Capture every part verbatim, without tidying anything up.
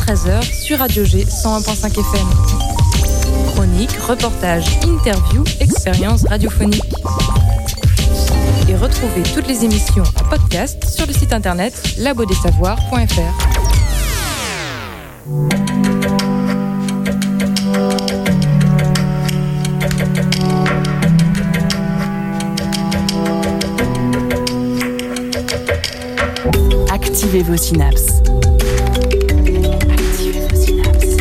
treize heures sur Radio G cent un virgule cinq F M. Chroniques, reportages, interviews, expériences radiophoniques. Et retrouvez toutes les émissions en podcast sur le site internet labo des savoirs point f r. Activez vos synapses. Activez vos synapses.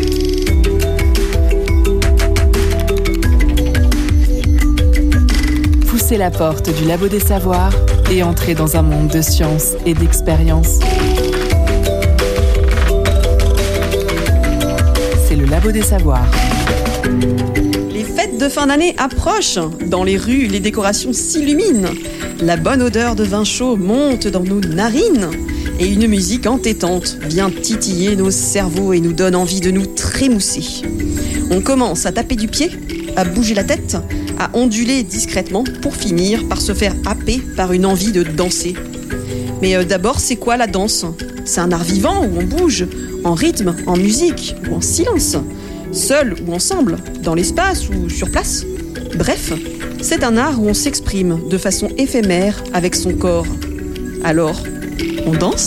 Poussez la porte du Labo des Savoirs et entrez dans un monde de science et d'expérience. C'est le Labo des Savoirs. Les fêtes de fin d'année approchent. Dans les rues, les décorations s'illuminent. La bonne odeur de vin chaud monte dans nos narines. Et une musique entêtante vient titiller nos cerveaux et nous donne envie de nous trémousser. On commence à taper du pied, à bouger la tête, à onduler discrètement pour finir par se faire happer par une envie de danser. Mais euh, d'abord, c'est quoi la danse ? C'est un art vivant où on bouge, en rythme, en musique ou en silence, seul ou ensemble, dans l'espace ou sur place. Bref, c'est un art où on s'exprime de façon éphémère avec son corps. Alors, on danse ?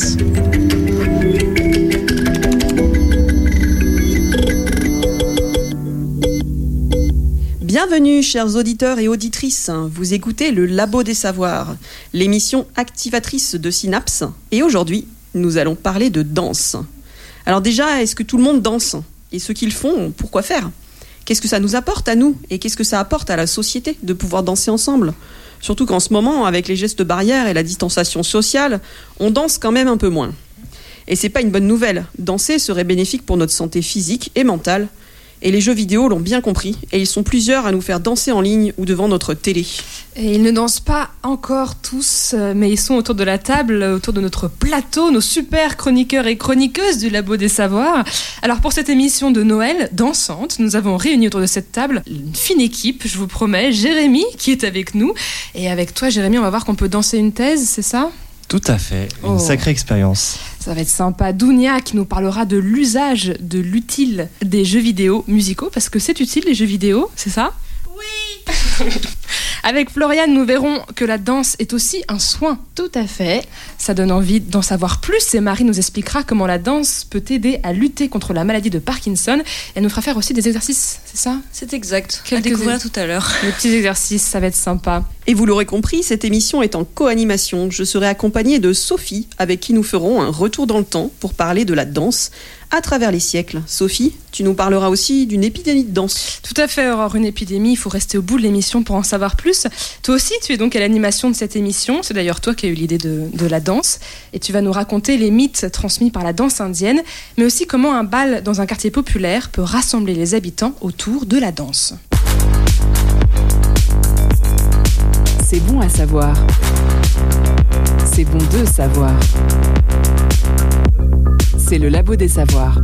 Bienvenue, chers auditeurs et auditrices. Vous écoutez le Labo des Savoirs, l'émission activatrice de Synapse. Et aujourd'hui, nous allons parler de danse. Alors déjà, est-ce que tout le monde danse ? Et ceux qui le font, pourquoi faire ? Qu'est-ce que ça nous apporte à nous ? Et qu'est-ce que ça apporte à la société de pouvoir danser ensemble ? Surtout qu'en ce moment, avec les gestes barrières et la distanciation sociale, on danse quand même un peu moins. Et c'est pas une bonne nouvelle. Danser serait bénéfique pour notre santé physique et mentale. Et les jeux vidéo l'ont bien compris, et ils sont plusieurs à nous faire danser en ligne ou devant notre télé. Et ils ne dansent pas encore tous, mais ils sont autour de la table, autour de notre plateau, nos super chroniqueurs et chroniqueuses du Labo des Savoirs. Alors pour cette émission de Noël dansante, nous avons réuni autour de cette table une fine équipe, je vous promets, Jérémy qui est avec nous. Et avec toi Jérémy, on va voir qu'on peut danser une thèse, c'est ça ? Tout à fait, une oh. sacrée expérience. Ça va être sympa. Dounia qui nous parlera de l'usage, de l'utile des jeux vidéo musicaux, parce que c'est utile les jeux vidéo, c'est ça ? Oui. Avec Floriane, nous verrons que la danse est aussi un soin. Tout à fait. Ça donne envie d'en savoir plus et Marie nous expliquera comment la danse peut aider à lutter contre la maladie de Parkinson. Elle nous fera faire aussi des exercices, c'est ça ? C'est exact. Quelques à découvrir é- tout à l'heure. Les petits exercices, ça va être sympa. Et vous l'aurez compris, cette émission est en co-animation. Je serai accompagnée de Sophie, avec qui nous ferons un retour dans le temps pour parler de la danse à travers les siècles. Sophie, tu nous parleras aussi d'une épidémie de danse. Tout à fait, Aurore, une épidémie, il faut rester au bout de l'émission pour en savoir plus. Toi aussi, tu es donc à l'animation de cette émission, c'est d'ailleurs toi qui as eu l'idée de, de la danse, et tu vas nous raconter les mythes transmis par la danse indienne, mais aussi comment un bal dans un quartier populaire peut rassembler les habitants autour de la danse. C'est bon à savoir. C'est bon de savoir. C'est le Labo des Savoirs.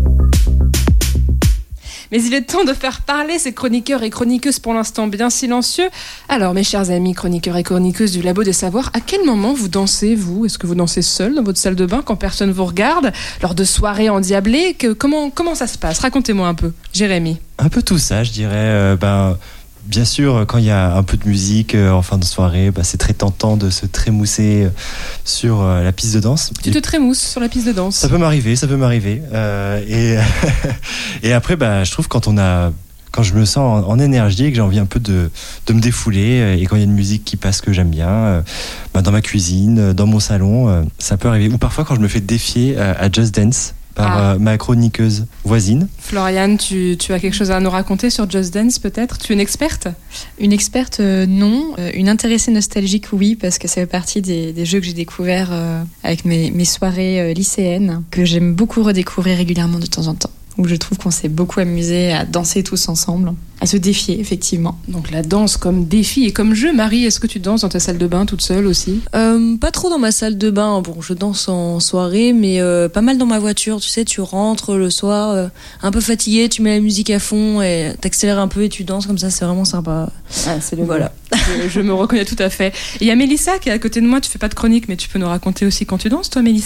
Mais il est temps de faire parler ces chroniqueurs et chroniqueuses pour l'instant bien silencieux. Alors, mes chers amis chroniqueurs et chroniqueuses du Labo des Savoirs, à quel moment vous dansez, vous ? Est-ce que vous dansez seul dans votre salle de bain quand personne vous regarde ? Lors de soirées endiablées que, comment, comment ça se passe ? Racontez-moi un peu. Jérémy. Un peu tout ça, je dirais. Euh, ben, bien sûr, quand il y a un peu de musique euh, en fin de soirée, ben, c'est très tentant de se trémousser sur euh, la piste de danse. Tu te trémousses sur la piste de danse ? Ça peut m'arriver, ça peut m'arriver. Euh, et, et après, ben, je trouve quand on a... Quand je me sens en, en énergie et que j'ai envie un peu de, de me défouler, et quand il y a une musique qui passe que j'aime bien, euh, bah dans ma cuisine, dans mon salon, euh, ça peut arriver. Ou parfois quand je me fais défier à, à Just Dance par ah. euh, ma chroniqueuse voisine. Floriane, tu, tu as quelque chose à nous raconter sur Just Dance peut-être ? Tu es une experte ? Une experte, euh, non. Euh, une intéressée nostalgique, oui, parce que ça fait partie des, des jeux que j'ai découverts euh, avec mes, mes soirées euh, lycéennes, que j'aime beaucoup redécouvrir régulièrement de temps en temps. Où je trouve qu'on s'est beaucoup amusé à danser tous ensemble, à se défier, effectivement. Donc la danse comme défi et comme jeu. Marie, est-ce que tu danses dans ta salle de bain toute seule aussi ? euh, Pas trop dans ma salle de bain. Bon, je danse en soirée, mais euh, pas mal dans ma voiture. Tu sais, tu rentres le soir, euh, un peu fatigué, tu mets la musique à fond et t'accélères un peu et tu danses comme ça, c'est vraiment sympa. Ah, c'est le voilà. je, je me reconnais tout à fait. Il y a Mélissa qui est à côté de moi. Tu fais pas de chronique, mais tu peux nous raconter aussi quand tu danses, toi, Mélissa ?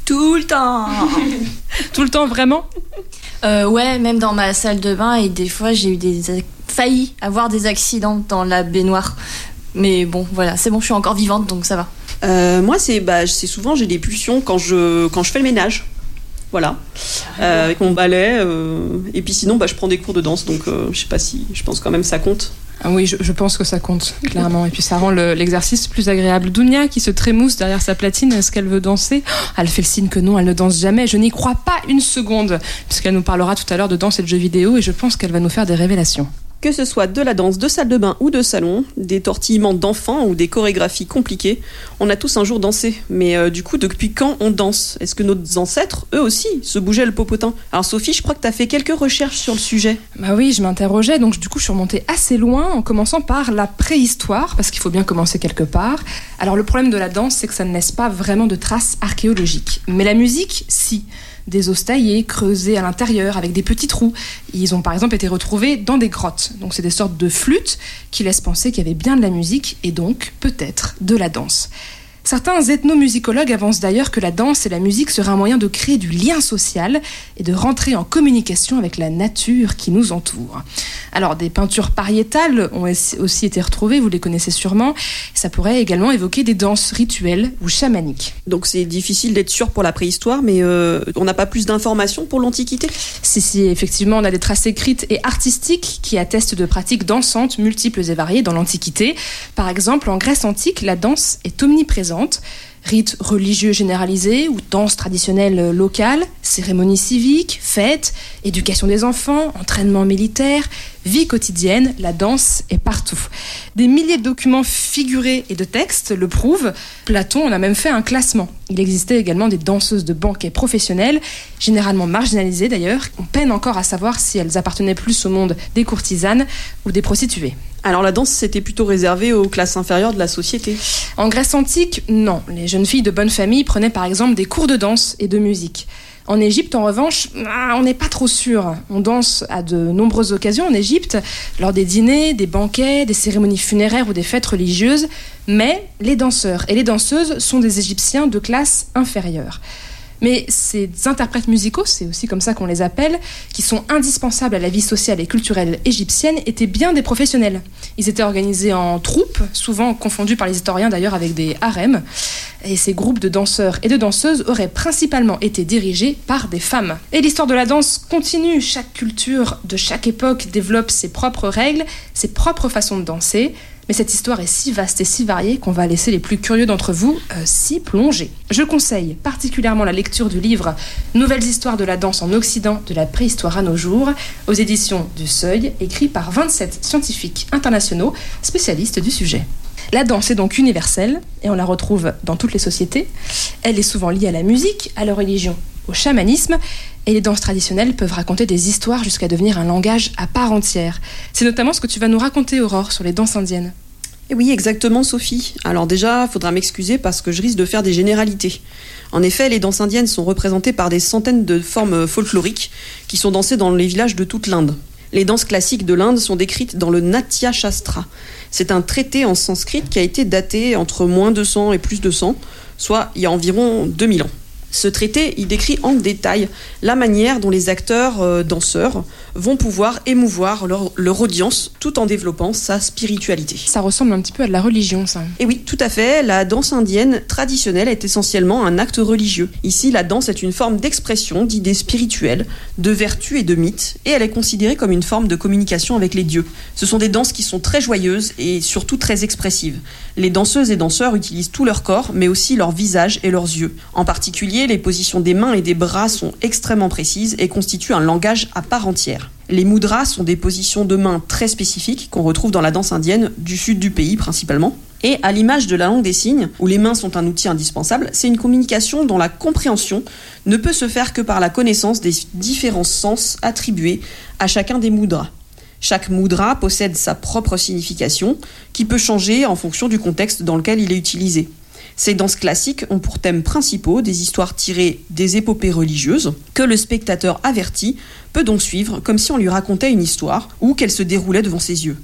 Tout le temps. Tout le temps, vraiment? euh, Ouais, même dans ma salle de bain, et des fois j'ai eu des failli avoir des accidents dans la baignoire. Mais bon, voilà, c'est bon, je suis encore vivante, donc ça va. Euh, moi, c'est, bah, c'est souvent, j'ai des pulsions quand je, quand je fais le ménage. Voilà. Euh, avec mon balai. Euh, et puis sinon, bah, je prends des cours de danse, donc euh, je sais pas si. Je pense quand même ça compte. Ah oui, je, je pense que ça compte, clairement. Et puis ça rend le, l'exercice plus agréable. Dounia, qui se trémousse derrière sa platine, est-ce qu'elle veut danser? Oh, elle fait le signe que non, elle ne danse jamais. Je n'y crois pas une seconde, puisqu'elle nous parlera tout à l'heure de danse et de jeux vidéo, et je pense qu'elle va nous faire des révélations. Que ce soit de la danse de salle de bain ou de salon, des tortillements d'enfants ou des chorégraphies compliquées, on a tous un jour dansé. Mais euh, du coup, depuis quand on danse? Est-ce que nos ancêtres, eux aussi, se bougeaient le popotin? Alors Sophie, je crois que tu as fait quelques recherches sur le sujet. Bah oui, je m'interrogeais, donc du coup je suis remontée assez loin en commençant par la préhistoire, parce qu'il faut bien commencer quelque part. Alors le problème de la danse, c'est que ça ne laisse pas vraiment de traces archéologiques. Mais la musique, si. Des os taillés, creusés à l'intérieur, avec des petits trous. Ils ont par exemple été retrouvés dans des grottes. Donc c'est des sortes de flûtes qui laissent penser qu'il y avait bien de la musique et donc peut-être de la danse. Certains ethnomusicologues avancent d'ailleurs que la danse et la musique seraient un moyen de créer du lien social et de rentrer en communication avec la nature qui nous entoure. Alors, des peintures pariétales ont aussi été retrouvées, vous les connaissez sûrement. Ça pourrait également évoquer des danses rituelles ou chamaniques. Donc c'est difficile d'être sûr pour la préhistoire, mais euh, on n'a pas plus d'informations pour l'Antiquité? Si, si, effectivement, on a des traces écrites et artistiques qui attestent de pratiques dansantes multiples et variées dans l'Antiquité. Par exemple, en Grèce antique, la danse est omniprésente. Rites religieux généralisés ou danses traditionnelles locales, cérémonies civiques, fêtes, éducation des enfants, entraînement militaire, vie quotidienne, la danse est partout. Des milliers de documents figurés et de textes le prouvent. Platon en a même fait un classement. Il existait également des danseuses de banquets professionnelles, généralement marginalisées d'ailleurs. On peine encore à savoir si elles appartenaient plus au monde des courtisanes ou des prostituées. Alors la danse, c'était plutôt réservé aux classes inférieures de la société? En Grèce antique, non. Les jeunes filles de bonne famille prenaient par exemple des cours de danse et de musique. En Égypte, en revanche, on n'est pas trop sûr. On danse à de nombreuses occasions en Égypte, lors des dîners, des banquets, des cérémonies funéraires ou des fêtes religieuses. Mais les danseurs et les danseuses sont des Égyptiens de classe inférieure. Mais ces interprètes musicaux, c'est aussi comme ça qu'on les appelle, qui sont indispensables à la vie sociale et culturelle égyptienne, étaient bien des professionnels. Ils étaient organisés en troupes, souvent confondus par les historiens d'ailleurs avec des harems. Et ces groupes de danseurs et de danseuses auraient principalement été dirigés par des femmes. Et l'histoire de la danse continue. Chaque culture de chaque époque développe ses propres règles, ses propres façons de danser. Mais cette histoire est si vaste et si variée qu'on va laisser les plus curieux d'entre vous euh, s'y plonger. Je conseille particulièrement la lecture du livre « Nouvelles histoires de la danse en Occident, de la préhistoire à nos jours » aux éditions du Seuil, écrit par vingt-sept scientifiques internationaux spécialistes du sujet. La danse est donc universelle et on la retrouve dans toutes les sociétés. Elle est souvent liée à la musique, à la religion, au chamanisme, et les danses traditionnelles peuvent raconter des histoires jusqu'à devenir un langage à part entière. C'est notamment ce que tu vas nous raconter, Aurore, sur les danses indiennes. Et oui, exactement, Sophie. Alors déjà, il faudra m'excuser parce que je risque de faire des généralités. En effet, les danses indiennes sont représentées par des centaines de formes folkloriques qui sont dansées dans les villages de toute l'Inde. Les danses classiques de l'Inde sont décrites dans le Natya Shastra. C'est un traité en sanskrit qui a été daté entre moins deux cents et plus deux cents, soit il y a environ deux mille ans. Ce traité, il décrit en détail la manière dont les acteurs euh, danseurs vont pouvoir émouvoir leur, leur audience tout en développant sa spiritualité. Ça ressemble un petit peu à de la religion, ça. Et oui, tout à fait. La danse indienne traditionnelle est essentiellement un acte religieux. Ici, la danse est une forme d'expression d'idées spirituelles, de vertus et de mythes, et elle est considérée comme une forme de communication avec les dieux. Ce sont des danses qui sont très joyeuses et surtout très expressives. Les danseuses et danseurs utilisent tout leur corps, mais aussi leur visage et leurs yeux. En particulier, les positions des mains et des bras sont extrêmement précises et constituent un langage à part entière. Les mudras sont des positions de mains très spécifiques qu'on retrouve dans la danse indienne du sud du pays principalement. Et à l'image de la langue des signes, où les mains sont un outil indispensable, c'est une communication dont la compréhension ne peut se faire que par la connaissance des différents sens attribués à chacun des mudras. Chaque mudra possède sa propre signification, qui peut changer en fonction du contexte dans lequel il est utilisé. Ces danses classiques ont pour thèmes principaux des histoires tirées des épopées religieuses, que le spectateur averti peut donc suivre comme si on lui racontait une histoire ou qu'elle se déroulait devant ses yeux.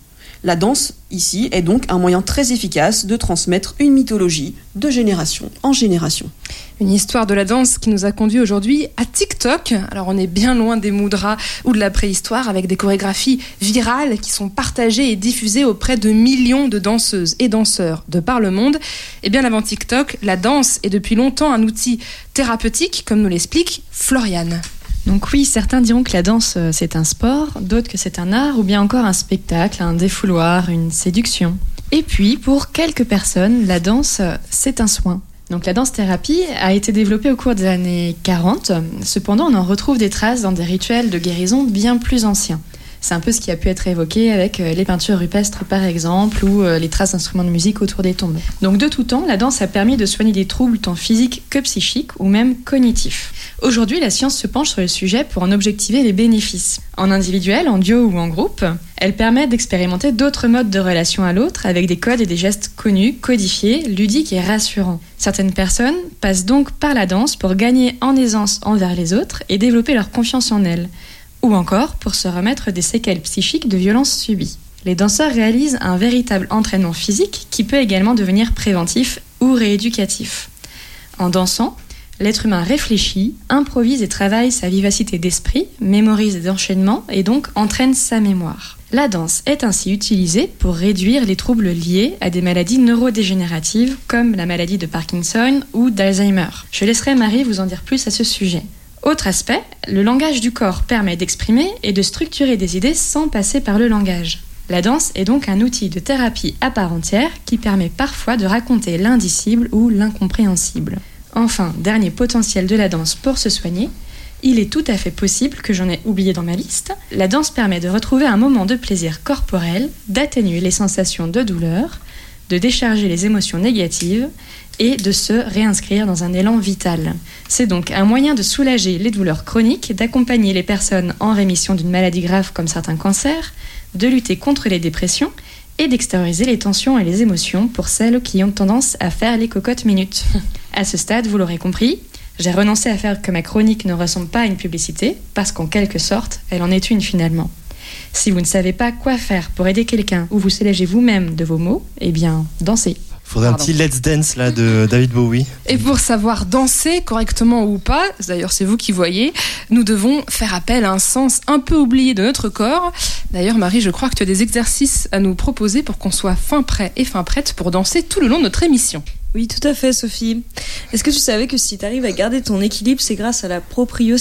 La danse, ici, est donc un moyen très efficace de transmettre une mythologie de génération en génération. Une histoire de la danse qui nous a conduit aujourd'hui à TikTok. Alors on est bien loin des moudras ou de la préhistoire, avec des chorégraphies virales qui sont partagées et diffusées auprès de millions de danseuses et danseurs de par le monde. Et bien avant TikTok, la danse est depuis longtemps un outil thérapeutique, comme nous l'explique Floriane. Donc oui, certains diront que la danse c'est un sport, d'autres que c'est un art ou bien encore un spectacle, un défouloir, une séduction. Et puis pour quelques personnes, la danse c'est un soin. Donc la danse-thérapie a été développée au cours des années quarante, cependant on en retrouve des traces dans des rituels de guérison bien plus anciens. C'est un peu ce qui a pu être évoqué avec les peintures rupestres par exemple, ou les traces d'instruments de musique autour des tombes. Donc de tout temps, la danse a permis de soigner des troubles tant physiques que psychiques ou même cognitifs. Aujourd'hui, la science se penche sur le sujet pour en objectiver les bénéfices. En individuel, en duo ou en groupe, elle permet d'expérimenter d'autres modes de relation à l'autre avec des codes et des gestes connus, codifiés, ludiques et rassurants. Certaines personnes passent donc par la danse pour gagner en aisance envers les autres et développer leur confiance en elles. Ou encore pour se remettre des séquelles psychiques de violences subies. Les danseurs réalisent un véritable entraînement physique qui peut également devenir préventif ou rééducatif. En dansant, l'être humain réfléchit, improvise et travaille sa vivacité d'esprit, mémorise des enchaînements et donc entraîne sa mémoire. La danse est ainsi utilisée pour réduire les troubles liés à des maladies neurodégénératives comme la maladie de Parkinson ou d'Alzheimer. Je laisserai Marie vous en dire plus à ce sujet. Autre aspect, le langage du corps permet d'exprimer et de structurer des idées sans passer par le langage. La danse est donc un outil de thérapie à part entière qui permet parfois de raconter l'indicible ou l'incompréhensible. Enfin, dernier potentiel de la danse pour se soigner, il est tout à fait possible que j'en ai oublié dans ma liste. La danse permet de retrouver un moment de plaisir corporel, d'atténuer les sensations de douleur, de décharger les émotions négatives et de se réinscrire dans un élan vital. C'est donc un moyen de soulager les douleurs chroniques, d'accompagner les personnes en rémission d'une maladie grave comme certains cancers, de lutter contre les dépressions et d'extérioriser les tensions et les émotions pour celles qui ont tendance à faire les cocottes minutes. À ce stade, vous l'aurez compris, j'ai renoncé à faire que ma chronique ne ressemble pas à une publicité parce qu'en quelque sorte, elle en est une finalement. Si vous ne savez pas quoi faire pour aider quelqu'un ou vous soulager vous-même de vos maux, eh bien, dansez. Faudrait un petit Let's Dance là de David Bowie. Et pour savoir danser correctement ou pas, d'ailleurs c'est vous qui voyez, nous devons faire appel à un sens un peu oublié de notre corps. D'ailleurs Marie, je crois que tu as des exercices à nous proposer pour qu'on soit fin prêt et fin prête pour danser tout le long de notre émission. Oui, tout à fait, Sophie. Est-ce que tu savais que si tu arrives à garder ton équilibre, c'est grâce à la proprioception ?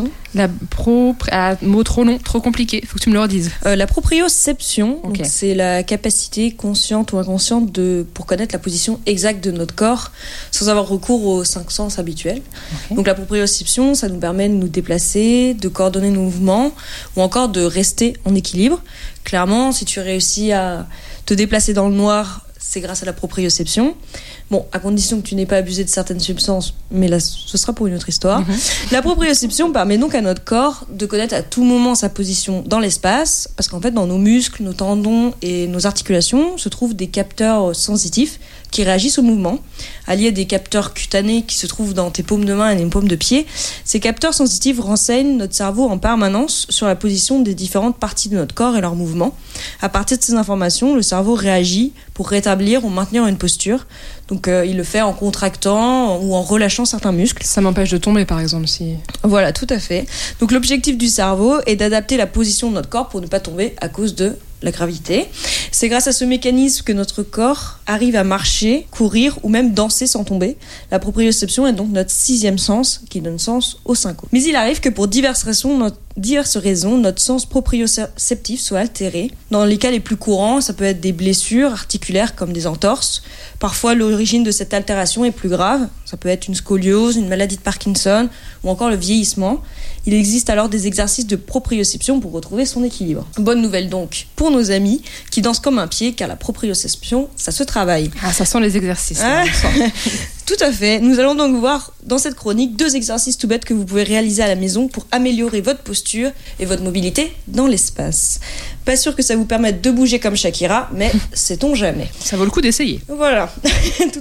La pro... Ah, mot trop long, trop compliqué, faut que tu me le redises. Euh, la proprioception, Okay. donc, c'est la capacité consciente ou inconsciente de, pour connaître la position exacte de notre corps sans avoir recours aux cinq sens habituels. Okay. Donc la proprioception, ça nous permet de nous déplacer, de coordonner nos mouvements ou encore de rester en équilibre. Clairement, si tu réussis à te déplacer dans le noir, c'est grâce à la proprioception. Bon, à condition que tu n'aies pas abusé de certaines substances, mais là, ce sera pour une autre histoire. Mm-hmm. La proprioception permet donc à notre corps de connaître à tout moment sa position dans l'espace, parce qu'en fait, dans nos muscles, nos tendons et nos articulations se trouvent des capteurs sensitifs qui réagissent au mouvement, alliés à des capteurs cutanés qui se trouvent dans tes paumes de main et les paumes de pied. Ces capteurs sensitifs renseignent notre cerveau en permanence sur la position des différentes parties de notre corps et leurs mouvements. À partir de ces informations, le cerveau réagit pour rétablir ou maintenir une posture. Donc euh, il le fait en contractant ou en relâchant certains muscles. Ça m'empêche de tomber par exemple si... Voilà, tout à fait. Donc l'objectif du cerveau est d'adapter la position de notre corps pour ne pas tomber à cause de la gravité. C'est grâce à ce mécanisme que notre corps arrive à marcher, courir ou même danser sans tomber. La proprioception est donc notre sixième sens qui donne sens aux cinq autres. Mais il arrive que pour diverses raisons, notre, diverses raisons, notre sens proprioceptif soit altéré. Dans les cas les plus courants, ça peut être des blessures articulaires comme des entorses. Parfois, l'origine de cette altération est plus grave. Ça peut être une scoliose, une maladie de Parkinson ou encore le vieillissement. Il existe alors des exercices de proprioception pour retrouver son équilibre. Bonne nouvelle donc pour nos amis qui dansent comme un pied, car la proprioception, ça se travaille. Ah, ça sent les exercices. Ah. Tout à fait. Nous allons donc voir dans cette chronique deux exercices tout bêtes que vous pouvez réaliser à la maison pour améliorer votre posture et votre mobilité dans l'espace. Pas sûr que ça vous permette de bouger comme Shakira, mais sait-on jamais. Ça vaut le coup d'essayer. Voilà, tout à fait.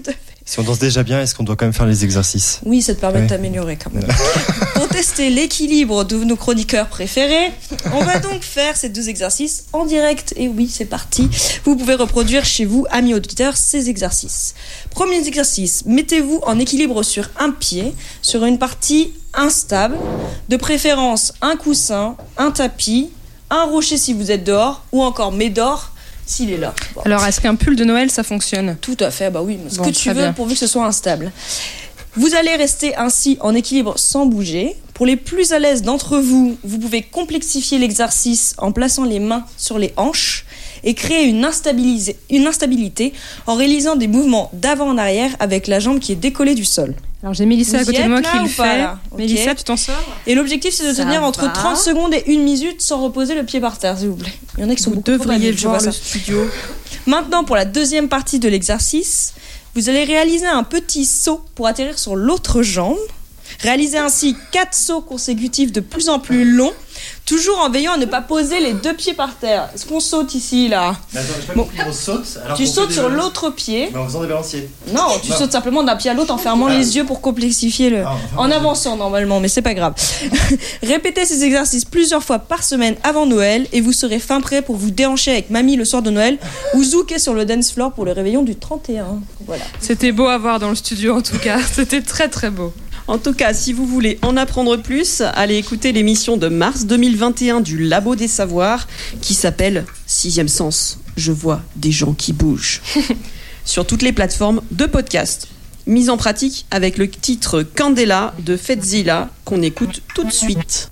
Si on danse déjà bien, est-ce qu'on doit quand même faire les exercices ? Oui, ça te permet Ouais. de t'améliorer quand même. Pour tester l'équilibre de nos chroniqueurs préférés, on va donc faire ces deux exercices en direct. Et oui, c'est parti. Vous pouvez reproduire chez vous, amis auditeurs, ces exercices. Premier exercice, mettez-vous en équilibre sur un pied, sur une partie instable, de préférence un coussin, un tapis, un rocher si vous êtes dehors, ou encore Médor s'il est là. Bon. Alors, est-ce qu'un pull de Noël, ça fonctionne ? Tout à fait, bah oui, ce Bon, que tu très veux bien. pourvu que ce soit instable. Vous allez rester ainsi en équilibre sans bouger. Pour les plus à l'aise d'entre vous, vous pouvez complexifier l'exercice en plaçant les mains sur les hanches et créer une, instabilis- une instabilité en réalisant des mouvements d'avant en arrière avec la jambe qui est décollée du sol. Alors, j'ai Mélissa Vous à côté y de moi êtes qui là le ou pas, fait. là ? Ok. Mélissa, tu t'en sors ? Et l'objectif, c'est de Ça tenir entre va. trente secondes et une minute sans reposer le pied par terre, s'il vous plaît. Il y en a qui sont Vous beaucoup trop devriez habiles, je voir vois le ça. studio. Maintenant, pour la deuxième partie de l'exercice, vous allez réaliser un petit saut pour atterrir sur l'autre jambe. Réalisez ainsi quatre sauts consécutifs de plus en plus longs, toujours en veillant à ne pas poser les deux pieds par terre. Est-ce qu'on saute ici, là ? Bon. On saute. Alors Tu sautes sur l'autre pied. Mais en faisant des balanciers. Non, tu Non. sautes simplement d'un pied à l'autre en fermant Ah. les yeux pour complexifier le... Ah, enfin, En vas-y. avançant normalement, mais c'est pas grave. Répétez ces exercices plusieurs fois par semaine avant Noël et vous serez fin prêt pour vous déhancher avec mamie le soir de Noël ou zouker sur le dance floor pour le réveillon du trente et un. Voilà. C'était beau à voir dans le studio, en tout cas. C'était très, très beau. En tout cas, si vous voulez en apprendre plus, allez écouter l'émission de mars deux mille vingt et un du Labo des Savoirs qui s'appelle Sixième Sens. Je vois des gens qui bougent. Sur toutes les plateformes de podcast. Mise en pratique avec le titre Candela de Fetzilla qu'on écoute tout de suite.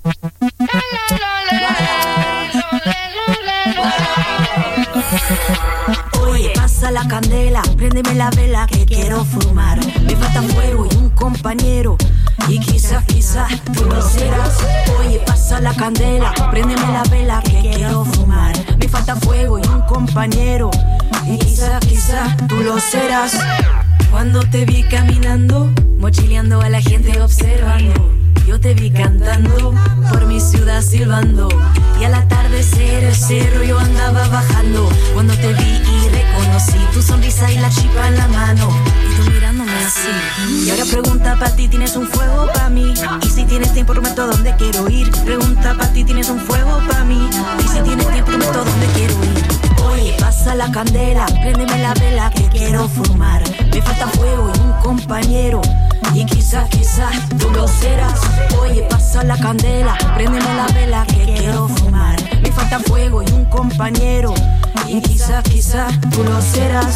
Oye, pasa la candela, préndeme la vela que quiero fumar. Me falta fuego y un compañero, y quizás, quizás tú lo serás. Oye, pasa la candela, préndeme la vela que quiero fumar. Me falta fuego y un compañero, y quizás, quizás tú lo serás. Cuando te vi caminando, mochileando a la gente observando. Yo te vi cantando, por mi ciudad silbando. Y al atardecer el cerro yo andaba bajando. Cuando te vi y reconocí tu sonrisa y la chipa en la mano. Y tú mirándome así. Y ahora pregunta pa' ti, ¿tienes un fuego pa' mí? Y si tienes tiempo, prometo dónde quiero ir. Pregunta pa' ti, ¿tienes un fuego pa' mí? Y si tienes tiempo, prometo dónde quiero ir. Oye, pasa la candela, préndeme la vela que quiero fumar. Me falta fuego y un compañero. Y quizás, quizás tú lo serás. Oye, pasa la candela, préndeme la vela que quiero fumar. Me falta fuego y un compañero. Y quizás, quizás tú lo serás.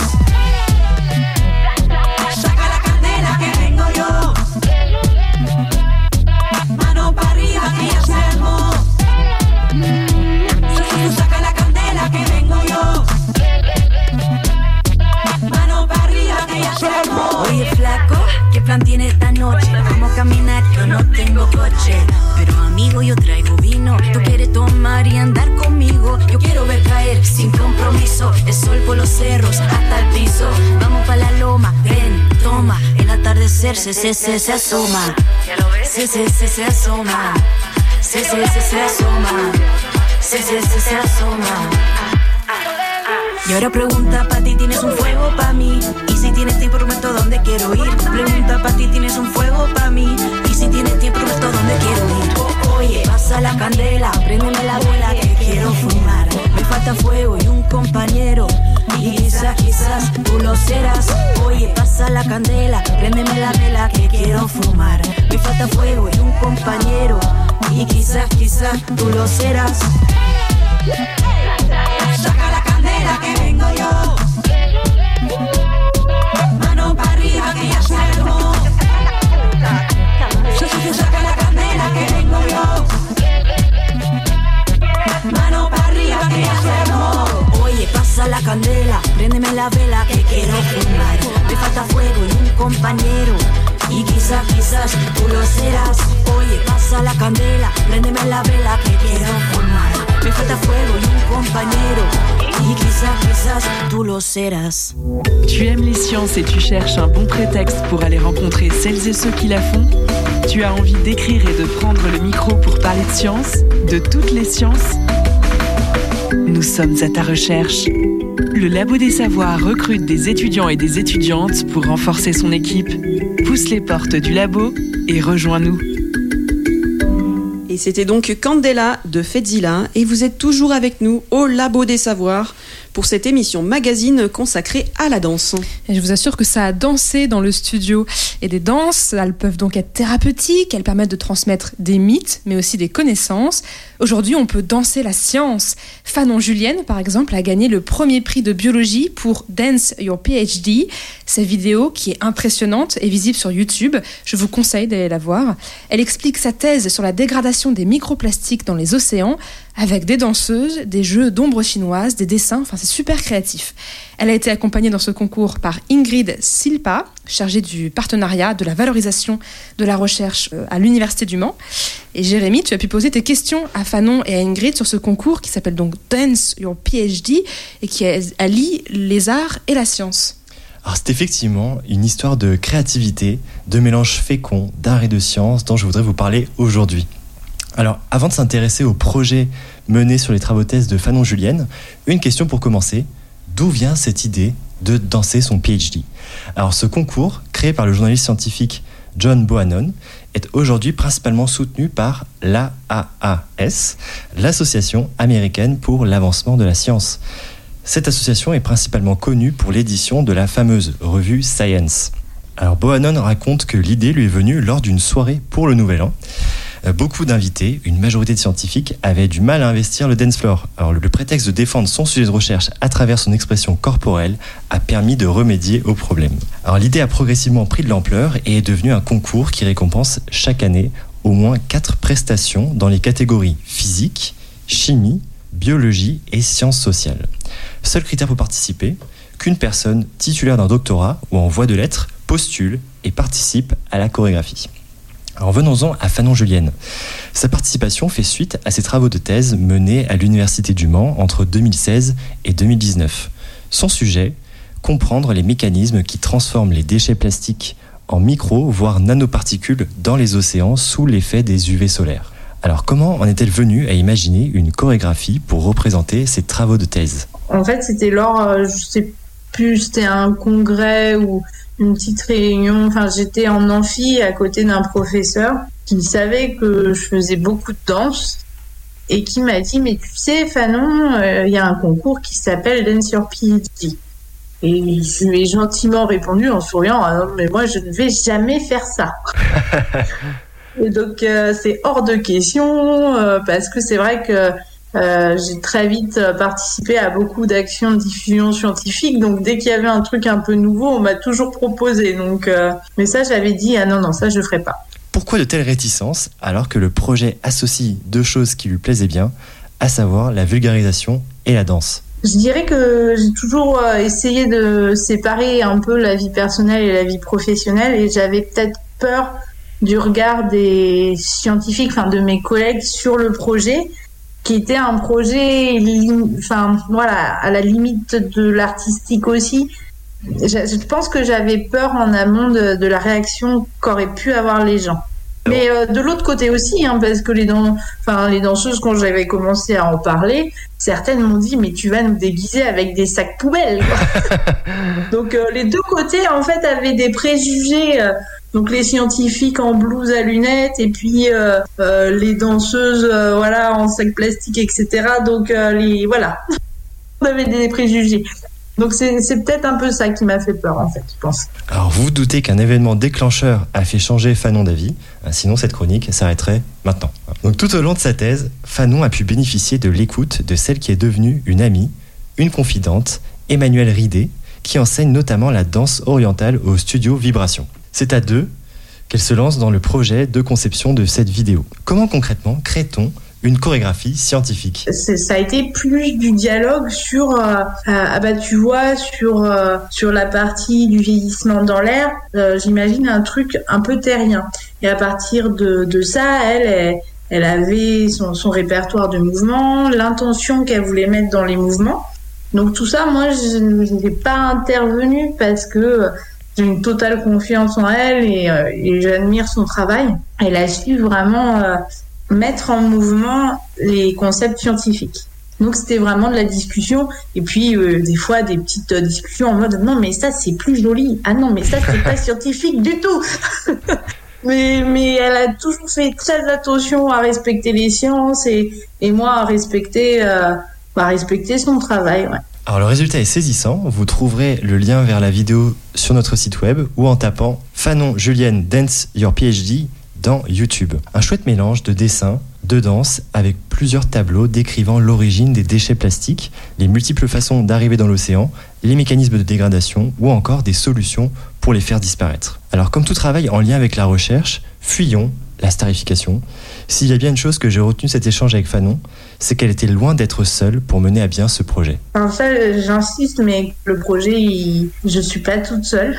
Saca la candela que vengo yo. Mano para arriba que ya se armó. Saca la candela que vengo yo. Mano para arriba que ya se armó. Oye, flaco, ¿qué plan tiene esta noche? Vamos a caminar, yo no tengo coche. Pero amigo, yo traigo vino. Tú quieres tomar y andar conmigo. Yo quiero ver caer sin compromiso el sol por los cerros hasta el piso. Vamos pa' la loma, ven, toma. El atardecer se, se, se, se asoma. Se, se, se, se asoma. Se, se, se, se asoma. Se, se, se, se asoma. Y ahora pregunta pa' ti, ¿tienes un fuego pa' mí? Y si tienes tiempo, prometo dónde quiero ir. Pregunta pa' ti, ¿tienes un fuego pa' mí? Y si tienes tiempo, prometo dónde quiero ir. Oh, oye, pasa la candela, préndeme la vela que quiero fumar. Me falta fuego y un compañero. Y quizás, quizás tú lo serás. Oye, pasa la candela, préndeme la vela que quiero fumar. Me falta fuego y un compañero. Y quizás, quizás tú lo serás. Saca la candela que vengo yo. Mano para arriba que ya se armó. Saca la candela que vengo yo. Mano para arriba que ya se armó. Oye, pasa la candela, préndeme la vela que quiero fumar. Me falta fuego y un compañero. Y quizás, quizás tú lo serás. Oye, pasa la candela, préndeme la vela que quiero fumar. Me falta fuego y un compañero. Y quizás, quizás tú lo serás. Tu aimes les sciences et tu cherches un bon prétexte pour aller rencontrer celles et ceux qui la font? Tu as envie d'écrire et de prendre le micro pour parler de sciences, de toutes les sciences? Nous sommes à ta recherche. Le Labo des Savoirs recrute des étudiants et des étudiantes pour renforcer son équipe. Pousse les portes du labo et rejoins-nous. Et c'était donc Candela de Fedzilla et vous êtes toujours avec nous au Labo des Savoirs pour cette émission magazine consacrée à la danse. Et je vous assure que ça a dansé dans le studio. Et des danses, elles peuvent donc être thérapeutiques, elles permettent de transmettre des mythes, mais aussi des connaissances. Aujourd'hui, on peut danser la science. Fanon Julienne, par exemple, a gagné le premier prix de biologie pour Dance Your PhD. Sa vidéo, qui est impressionnante, est visible sur YouTube. Je vous conseille d'aller la voir. Elle explique sa thèse sur la dégradation des microplastiques dans les océans, avec des danseuses, des jeux d'ombres chinoises, des dessins, enfin c'est super créatif. Elle a été accompagnée dans ce concours par Ingrid Silpa, chargée du partenariat, de la valorisation de la recherche à l'Université du Mans. Et Jérémy, tu as pu poser tes questions à Fanon et à Ingrid sur ce concours qui s'appelle donc Dance Your PhD et qui allie les arts et la science. Alors c'est effectivement une histoire de créativité, de mélange fécond d'art et de science dont je voudrais vous parler aujourd'hui. Alors, avant de s'intéresser au projet mené sur les travaux de thèse de Fanon Julienne, une question pour commencer. D'où vient cette idée de danser son PhD ? Alors, ce concours, créé par le journaliste scientifique John Bohannon, est aujourd'hui principalement soutenu par l'A A A S, l'Association américaine pour l'avancement de la science. Cette association est principalement connue pour l'édition de la fameuse revue Science. Alors, Bohannon raconte que l'idée lui est venue lors d'une soirée pour le Nouvel An. Beaucoup d'invités, une majorité de scientifiques, avaient du mal à investir le dance floor. Alors le prétexte de défendre son sujet de recherche à travers son expression corporelle a permis de remédier au problème. Alors l'idée a progressivement pris de l'ampleur et est devenue un concours qui récompense chaque année au moins quatre prestations dans les catégories physique, chimie, biologie et sciences sociales. Seul critère pour participer, qu'une personne titulaire d'un doctorat ou en voie de lettres postule et participe à la chorégraphie. Alors venons-en à Fanon Julienne. Sa participation fait suite à ses travaux de thèse menés à l'Université du Mans entre deux mille seize et deux mille dix-neuf. Son sujet, comprendre les mécanismes qui transforment les déchets plastiques en micro, voire nanoparticules dans les océans sous l'effet des U V solaires. Alors comment en est-elle venue à imaginer une chorégraphie pour représenter ses travaux de thèse ? En fait, c'était lors, euh, je sais plus, c'était un congrès ou une petite réunion, enfin j'étais en amphi à côté d'un professeur qui savait que je faisais beaucoup de danse et qui m'a dit mais tu sais Fanon, il euh, y a un concours qui s'appelle Dance Your PhD. Et je lui ai gentiment répondu en souriant ah non mais moi je ne vais jamais faire ça. Et donc euh, c'est hors de question euh, parce que c'est vrai que Euh, j'ai très vite participé à beaucoup d'actions de diffusion scientifique, donc dès qu'il y avait un truc un peu nouveau, on m'a toujours proposé. Donc, euh, mais ça, j'avais dit ah non non, ça je ferai pas. Pourquoi de telles réticences alors que le projet associe deux choses qui lui plaisaient bien, à savoir la vulgarisation et la danse ? Je dirais que j'ai toujours essayé de séparer un peu la vie personnelle et la vie professionnelle, et j'avais peut-être peur du regard des scientifiques, enfin de mes collègues sur le projet, qui était un projet, enfin voilà, à la limite de l'artistique aussi. Je, je pense que j'avais peur en amont de, de la réaction qu'auraient pu avoir les gens. Mais euh, de l'autre côté aussi, hein, parce que les, dan- enfin, les danseuses, quand j'avais commencé à en parler, certaines m'ont dit mais tu vas nous déguiser avec des sacs poubelles. Donc euh, les deux côtés en fait avaient des préjugés. Euh, Donc les scientifiques en blouse à lunettes et puis euh, euh, les danseuses euh, voilà en sac plastique et cetera. Donc euh, les voilà, on avait des préjugés. Donc c'est, c'est peut-être un peu ça qui m'a fait peur en fait, je pense. Alors vous vous doutez qu'un événement déclencheur a fait changer Fanon d'avis, sinon cette chronique s'arrêterait maintenant. Donc tout au long de sa thèse, Fanon a pu bénéficier de l'écoute de celle qui est devenue une amie, une confidente, Emmanuelle Ridé, qui enseigne notamment la danse orientale au studio Vibration. C'est à deux qu'elle se lance dans le projet de conception de cette vidéo. Comment concrètement crée-t-on une chorégraphie scientifique ? C'est, ça a été plus du dialogue sur, euh, ah bah tu vois, sur, euh, sur la partie du vieillissement dans l'air, euh, j'imagine un truc un peu terrien. Et à partir de, de ça, elle, elle, elle avait son, son répertoire de mouvements, l'intention qu'elle voulait mettre dans les mouvements. Donc tout ça, moi, je n'ai pas intervenu parce que j'ai une totale confiance en elle et, euh, et j'admire son travail. Elle a su vraiment euh, mettre en mouvement les concepts scientifiques. Donc c'était vraiment de la discussion et puis euh, des fois des petites euh, discussions en mode non mais ça c'est plus joli, ah non mais ça c'est pas scientifique du tout. mais mais elle a toujours fait très attention à respecter les sciences et et moi à respecter euh, à respecter son travail. Ouais. Alors le résultat est saisissant, vous trouverez le lien vers la vidéo sur notre site web ou en tapant Fanon Julienne Dance Your PhD dans YouTube. Un chouette mélange de dessin, de danse avec plusieurs tableaux décrivant l'origine des déchets plastiques, les multiples façons d'arriver dans l'océan, les mécanismes de dégradation ou encore des solutions pour les faire disparaître. Alors comme tout travail en lien avec la recherche, fuyons la starification. S'il y a bien une chose que j'ai retenu de cet échange avec Fanon, c'est qu'elle était loin d'être seule pour mener à bien ce projet. Alors ça, j'insiste, mais le projet, il... je suis pas toute seule.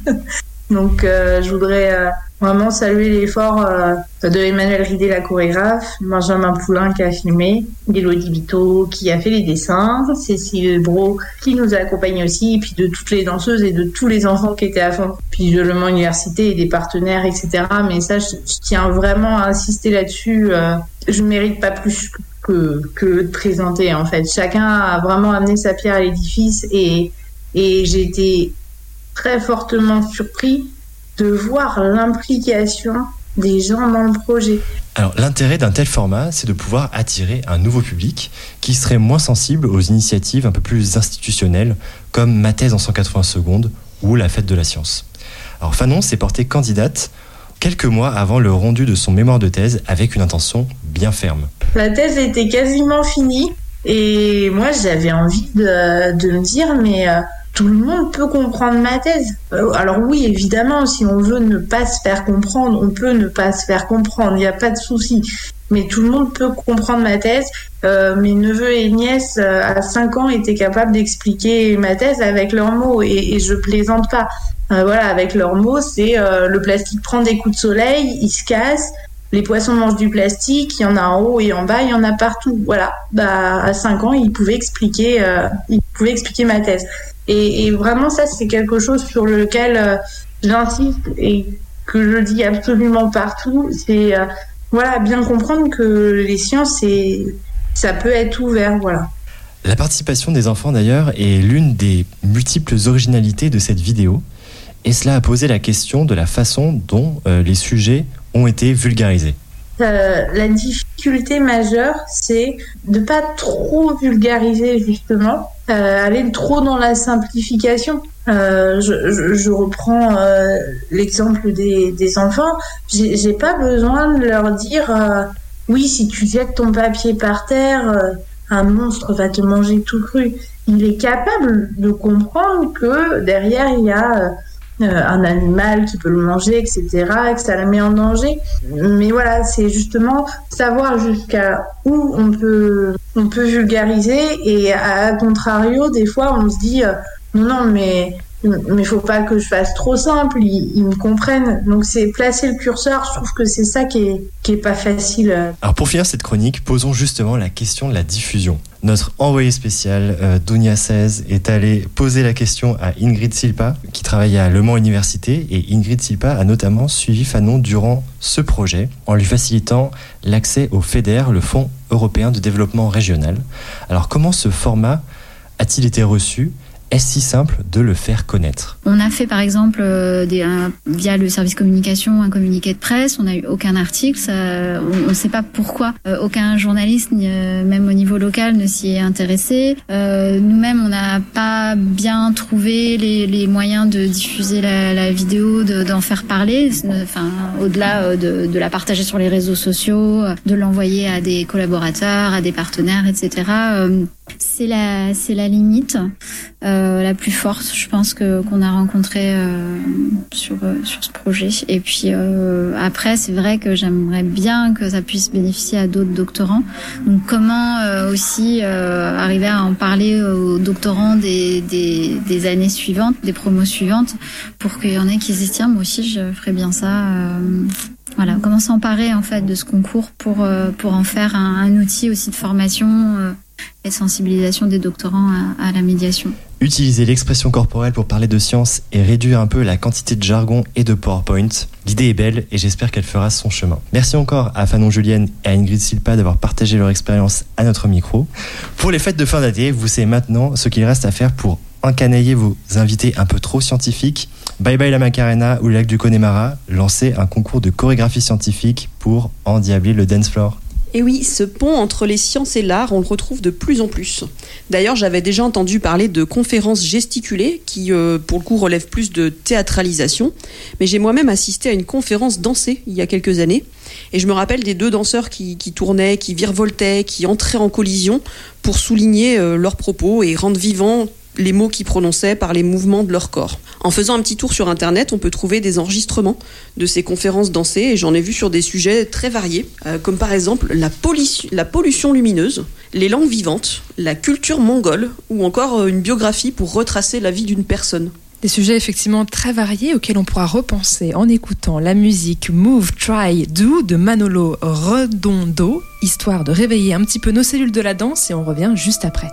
Donc euh, je voudrais euh, vraiment saluer l'effort euh, de Emmanuel Ridé, la chorégraphe, Benjamin Poulain qui a filmé, Elodie Bito qui a fait les dessins, Cécile Bro qui nous a accompagnés aussi, et puis de toutes les danseuses et de tous les enfants qui étaient à fond, puis de Le Mans Université et des partenaires, et cetera. Mais ça, je, je tiens vraiment à insister là-dessus. Euh, je mérite pas plus que, que de présenter en fait. Chacun a vraiment amené sa pierre à l'édifice et, et j'ai été très fortement surpris de voir l'implication des gens dans le projet. Alors l'intérêt d'un tel format, c'est de pouvoir attirer un nouveau public qui serait moins sensible aux initiatives un peu plus institutionnelles comme Ma thèse en cent quatre-vingts secondes ou la fête de la science. Alors Fanon s'est portée candidate quelques mois avant le rendu de son mémoire de thèse avec une intention bien ferme. La thèse était quasiment finie et moi j'avais envie de, de me dire mais... Euh, tout le monde peut comprendre ma thèse. Alors oui, évidemment, si on veut ne pas se faire comprendre, on peut ne pas se faire comprendre, il n'y a pas de souci. Mais tout le monde peut comprendre ma thèse. Euh, mes neveux et nièces, euh, à cinq ans, étaient capables d'expliquer ma thèse avec leurs mots. Et, et je plaisante pas. Euh, voilà, avec leurs mots, c'est euh, le plastique prend des coups de soleil, il se casse. Les poissons mangent du plastique, il y en a en haut et en bas, il y en a partout. Voilà. Bah, à cinq ans, ils pouvaient expliquer, euh, ils pouvaient expliquer ma thèse. Et, et vraiment, ça, c'est quelque chose sur lequel euh, j'insiste et que je dis absolument partout. C'est euh, voilà, bien comprendre que les sciences, c'est, ça peut être ouvert. Voilà. La participation des enfants, d'ailleurs, est l'une des multiples originalités de cette vidéo. Et cela a posé la question de la façon dont euh, les sujets ont été vulgarisés. Euh, la difficulté majeure, c'est de pas trop vulgariser justement, euh, aller trop dans la simplification. Euh, je, je, je reprends euh, l'exemple des, des enfants. J'ai, j'ai pas besoin de leur dire euh, oui, si tu jettes ton papier par terre, euh, un monstre va te manger tout cru. Il est capable de comprendre que derrière il y a euh, Euh, un animal qui peut le manger, et cetera, et que ça la met en danger. Mais voilà, c'est justement savoir jusqu'à où on peut, on peut vulgariser et à contrario, des fois, on se dit euh, non, non, mais mais faut pas que je fasse trop simple, ils, ils me comprennent. Donc c'est placer le curseur, je trouve que c'est ça qui est, qui est pas facile. Alors pour finir cette chronique, posons justement la question de la diffusion. Notre envoyé spécial, euh, Dounia seize, est allé poser la question à Ingrid Silpa, qui travaille à Le Mans Université, et Ingrid Silpa a notamment suivi Fanon durant ce projet, en lui facilitant l'accès au FEDER, le Fonds européen de développement régional. Alors comment ce format a-t-il été reçu ? Est-ce si simple de le faire connaître ? On a fait par exemple euh, des, un, via le service communication un communiqué de presse, on n'a eu aucun article, ça, on ne sait pas pourquoi euh, aucun journaliste, ni, euh, même au niveau local, ne s'y est intéressé. Euh, nous-mêmes, on n'a pas bien trouvé les, les moyens de diffuser la, la vidéo, de, d'en faire parler, enfin, au-delà de, de la partager sur les réseaux sociaux, de l'envoyer à des collaborateurs, à des partenaires, et cetera. Euh, c'est la, c'est la limite. Euh, la plus forte, je pense que qu'on a rencontrée euh, sur euh, sur ce projet. Et puis euh, après, c'est vrai que j'aimerais bien que ça puisse bénéficier à d'autres doctorants. Donc comment euh, aussi euh, arriver à en parler aux doctorants des des des années suivantes, des promos suivantes, pour qu'il y en ait qui se disent tiens, moi aussi je ferais bien ça. Euh, Voilà, comment s'emparer en fait de ce concours pour euh, pour en faire un, un outil aussi de formation euh, et sensibilisation des doctorants à, à la médiation. Utiliser l'expression corporelle pour parler de science et réduire un peu la quantité de jargon et de PowerPoint. L'idée est belle et j'espère qu'elle fera son chemin. Merci encore à Fanon Julienne et à Ingrid Silpa d'avoir partagé leur expérience à notre micro. Pour les fêtes de fin d'année, vous savez maintenant ce qu'il reste à faire pour encanailler vos invités un peu trop scientifiques. Bye bye la Macarena ou le lac du Connemara, lancez un concours de chorégraphie scientifique pour endiabler le dance floor. Et oui, ce pont entre les sciences et l'art, on le retrouve de plus en plus. D'ailleurs, j'avais déjà entendu parler de conférences gesticulées, qui euh, pour le coup relèvent plus de théâtralisation, mais j'ai moi-même assisté à une conférence dansée il y a quelques années, et je me rappelle des deux danseurs qui, qui tournaient, qui virevoltaient, qui entraient en collision pour souligner euh, leurs propos et rendre vivants les mots qu'ils prononçaient par les mouvements de leur corps. En faisant un petit tour sur internet, on peut trouver des enregistrements de ces conférences dansées et j'en ai vu sur des sujets très variés, euh, comme par exemple la, pollution, la pollution lumineuse, les langues vivantes, la culture mongole ou encore euh, une biographie pour retracer la vie d'une personne. Des sujets effectivement très variés auxquels on pourra repenser en écoutant la musique Move, Try, Do de Manolo Redondo, histoire de réveiller un petit peu nos cellules de la danse et on revient juste après.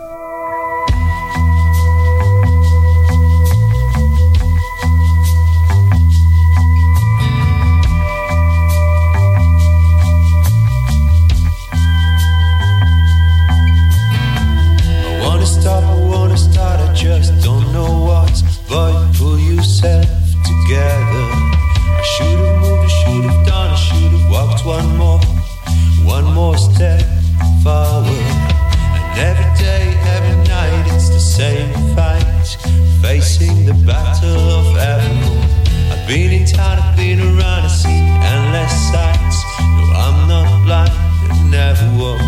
But pull yourself together. I should have moved, I should have done, I should have walked one more, one more step forward. And every day, every night, it's the same fight, facing the battle of evermore. I've been in town, I've been around, I've seen endless sights. No, I'm not blind, it never was.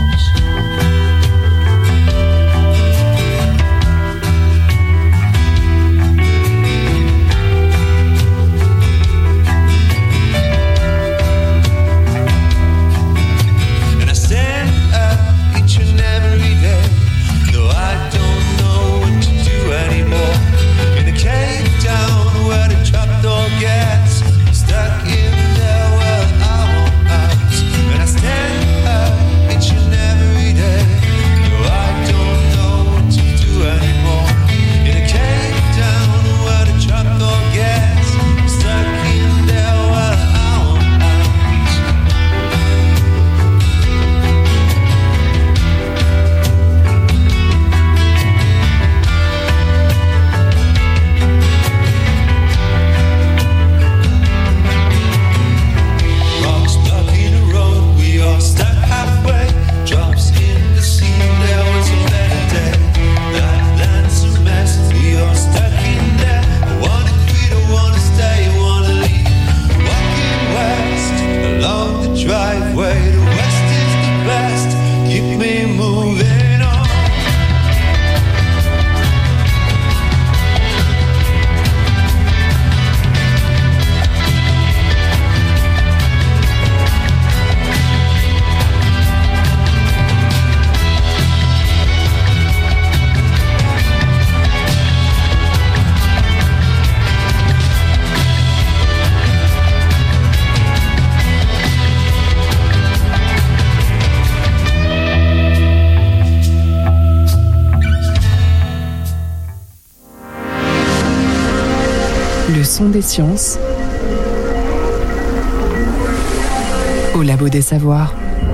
Son des sciences au Labo des Savoirs.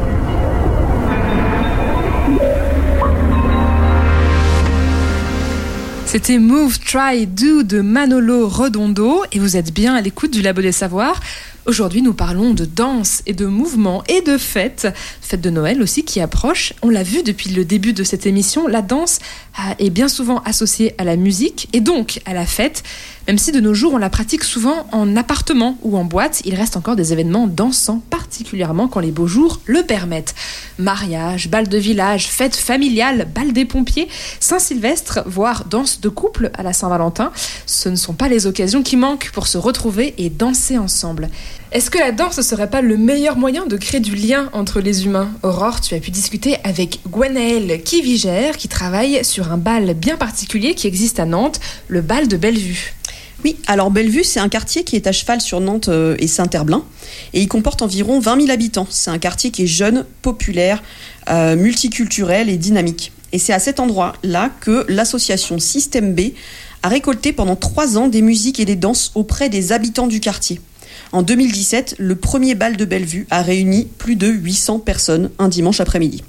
C'était Move, Try, Do de Manolo Redondo et vous êtes bien à l'écoute du Labo des Savoirs. Aujourd'hui, nous parlons de danse et de mouvement et de fêtes. Fête de Noël aussi qui approche. On l'a vu depuis le début de cette émission, la danse est bien souvent associée à la musique et donc à la fête. Même si de nos jours, on la pratique souvent en appartement ou en boîte, il reste encore des événements dansants, particulièrement quand les beaux jours le permettent. Mariage, bal de village, fête familiale, bal des pompiers, Saint-Sylvestre, voire danse de couple à la Saint-Valentin. Ce ne sont pas les occasions qui manquent pour se retrouver et danser ensemble. Est-ce que la danse ne serait pas le meilleur moyen de créer du lien entre les humains ? Aurore, tu as pu discuter avec Gwenaëlle Kivigère qui travaille sur un bal bien particulier qui existe à Nantes, le bal de Bellevue. Oui, alors Bellevue, c'est un quartier qui est à cheval sur Nantes euh, et Saint-Herblain, et il comporte environ vingt mille habitants. C'est un quartier qui est jeune, populaire, euh, multiculturel et dynamique. Et c'est à cet endroit-là que l'association Système B a récolté pendant trois ans des musiques et des danses auprès des habitants du quartier. En deux mille dix-sept, le premier bal de Bellevue a réuni plus de huit cents personnes un dimanche après-midi.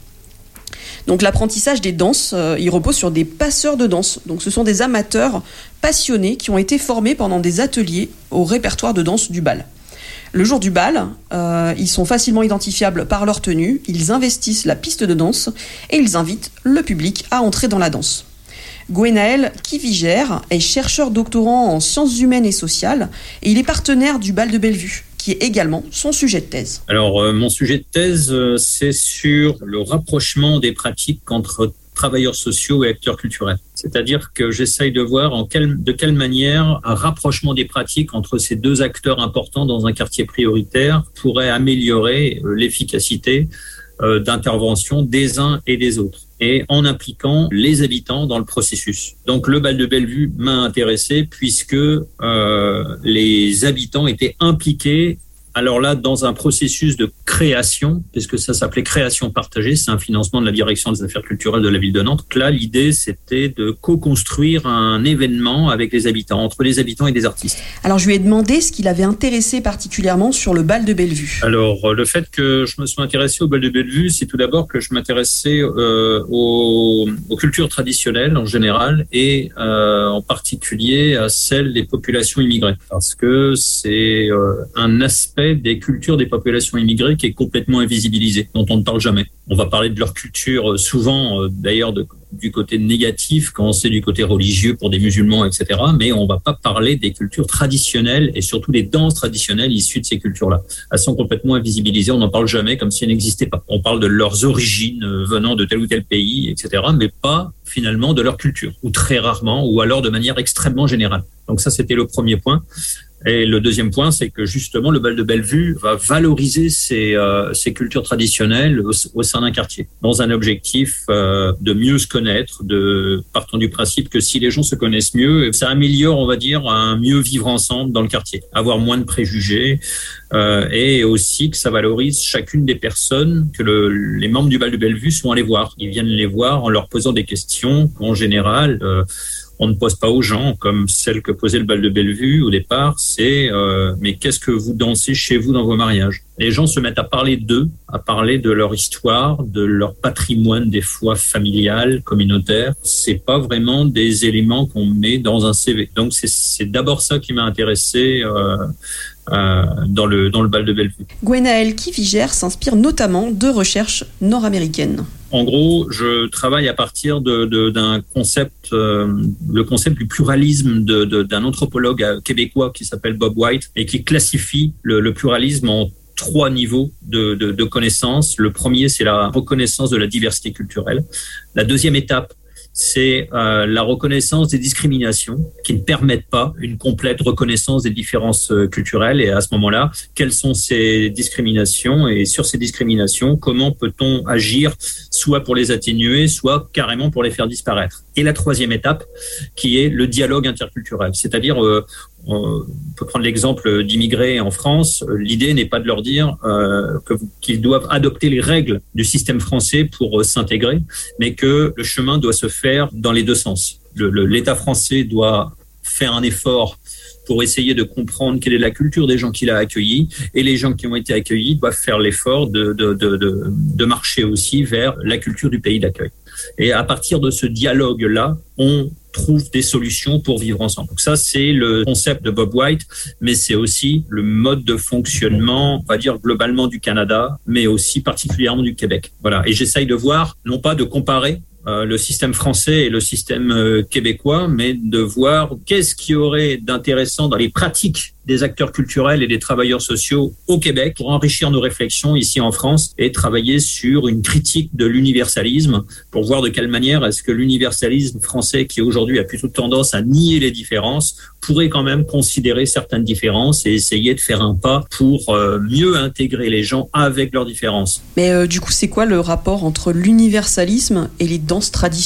Donc l'apprentissage des danses, euh, il repose sur des passeurs de danse. Donc ce sont des amateurs passionnés qui ont été formés pendant des ateliers au répertoire de danse du bal. Le jour du bal, euh, ils sont facilement identifiables par leur tenue, ils investissent la piste de danse et ils invitent le public à entrer dans la danse. Gwenaël Kivigère est chercheur doctorant en sciences humaines et sociales et il est partenaire du bal de Bellevue, qui est également son sujet de thèse. Alors, euh, mon sujet de thèse, euh, c'est sur le rapprochement des pratiques entre travailleurs sociaux et acteurs culturels. C'est-à-dire que j'essaye de voir en quelle, de quelle manière un rapprochement des pratiques entre ces deux acteurs importants dans un quartier prioritaire pourrait améliorer euh, l'efficacité euh, d'intervention des uns et des autres, et en impliquant les habitants dans le processus. Donc le bal de Bellevue m'a intéressé puisque euh, les habitants étaient impliqués, alors là, dans un processus de création, puisque ça s'appelait création partagée, c'est un financement de la direction des affaires culturelles de la ville de Nantes. Donc là, l'idée, c'était de co-construire un événement avec les habitants, entre les habitants et des artistes. Alors, je lui ai demandé ce qui l'avait intéressé particulièrement sur le bal de Bellevue. Alors, le fait que je me sois intéressé au bal de Bellevue, c'est tout d'abord que je m'intéressais euh, aux, aux cultures traditionnelles en général et euh, en particulier à celles des populations immigrées, parce que c'est euh, un aspect des cultures des populations immigrées qui est complètement invisibilisé, dont on ne parle jamais. On va parler de leur culture souvent, d'ailleurs, de, du côté négatif, quand c'est du côté religieux pour des musulmans, et cetera. Mais on ne va pas parler des cultures traditionnelles et surtout des danses traditionnelles issues de ces cultures-là. Elles sont complètement invisibilisées, on n'en parle jamais comme si elles n'existaient pas. On parle de leurs origines venant de tel ou tel pays, et cetera, mais pas finalement de leur culture, ou très rarement, ou alors de manière extrêmement générale. Donc ça, c'était le premier point. Et le deuxième point, c'est que justement, le bal de Bellevue va valoriser ces, euh, ces cultures traditionnelles au, au sein d'un quartier, dans un objectif euh, de mieux se connaître, de partant du principe que si les gens se connaissent mieux, ça améliore, on va dire, un mieux vivre ensemble dans le quartier, avoir moins de préjugés, euh, et aussi que ça valorise chacune des personnes que le, les membres du bal de Bellevue sont allés voir. Ils viennent les voir en leur posant des questions qu'en général, euh, on ne pose pas aux gens, comme celle que posait le bal de Bellevue au départ, c'est euh, « mais qu'est-ce que vous dansez chez vous dans vos mariages ?» Les gens se mettent à parler d'eux, à parler de leur histoire, de leur patrimoine, des fois familial, communautaire. C'est pas vraiment des éléments qu'on met dans un C V. Donc c'est, c'est d'abord ça qui m'a intéressé euh, euh, dans le dans le bal de Bellevue. Gwenaël Kivigère s'inspire notamment de recherches nord-américaines. En gros, je travaille à partir de, de, d'un concept, euh, le concept du pluralisme de, de, d'un anthropologue québécois qui s'appelle Bob White et qui classifie le, le pluralisme en trois niveaux de, de, de connaissance. Le premier, c'est la reconnaissance de la diversité culturelle. La deuxième étape, c'est euh, la reconnaissance des discriminations qui ne permettent pas une complète reconnaissance des différences euh, culturelles. Et à ce moment-là, quelles sont ces discriminations? Et sur ces discriminations, comment peut-on agir soit pour les atténuer, soit carrément pour les faire disparaître? Et la troisième étape, qui est le dialogue interculturel. C'est-à-dire, euh, on peut prendre l'exemple d'immigrés en France. L'idée n'est pas de leur dire euh, que, qu'ils doivent adopter les règles du système français pour euh, s'intégrer, mais que le chemin doit se faire dans les deux sens. Le, le, L'État français doit faire un effort pour essayer de comprendre quelle est la culture des gens qu'il a accueillis, et les gens qui ont été accueillis doivent faire l'effort de, de, de, de, de marcher aussi vers la culture du pays d'accueil. Et à partir de ce dialogue-là, on trouve des solutions pour vivre ensemble. Donc ça, c'est le concept de Bob White, mais c'est aussi le mode de fonctionnement, on va dire globalement du Canada, mais aussi particulièrement du Québec. Voilà. Et j'essaye de voir, non pas de comparer Euh, le système français et le système euh, québécois, mais de voir qu'est-ce qui aurait d'intéressant dans les pratiques des acteurs culturels et des travailleurs sociaux au Québec pour enrichir nos réflexions ici en France et travailler sur une critique de l'universalisme pour voir de quelle manière est-ce que l'universalisme français, qui aujourd'hui a plutôt tendance à nier les différences, pourrait quand même considérer certaines différences et essayer de faire un pas pour euh, mieux intégrer les gens avec leurs différences. Mais euh, du coup, c'est quoi le rapport entre l'universalisme et les danses traditionnelles ?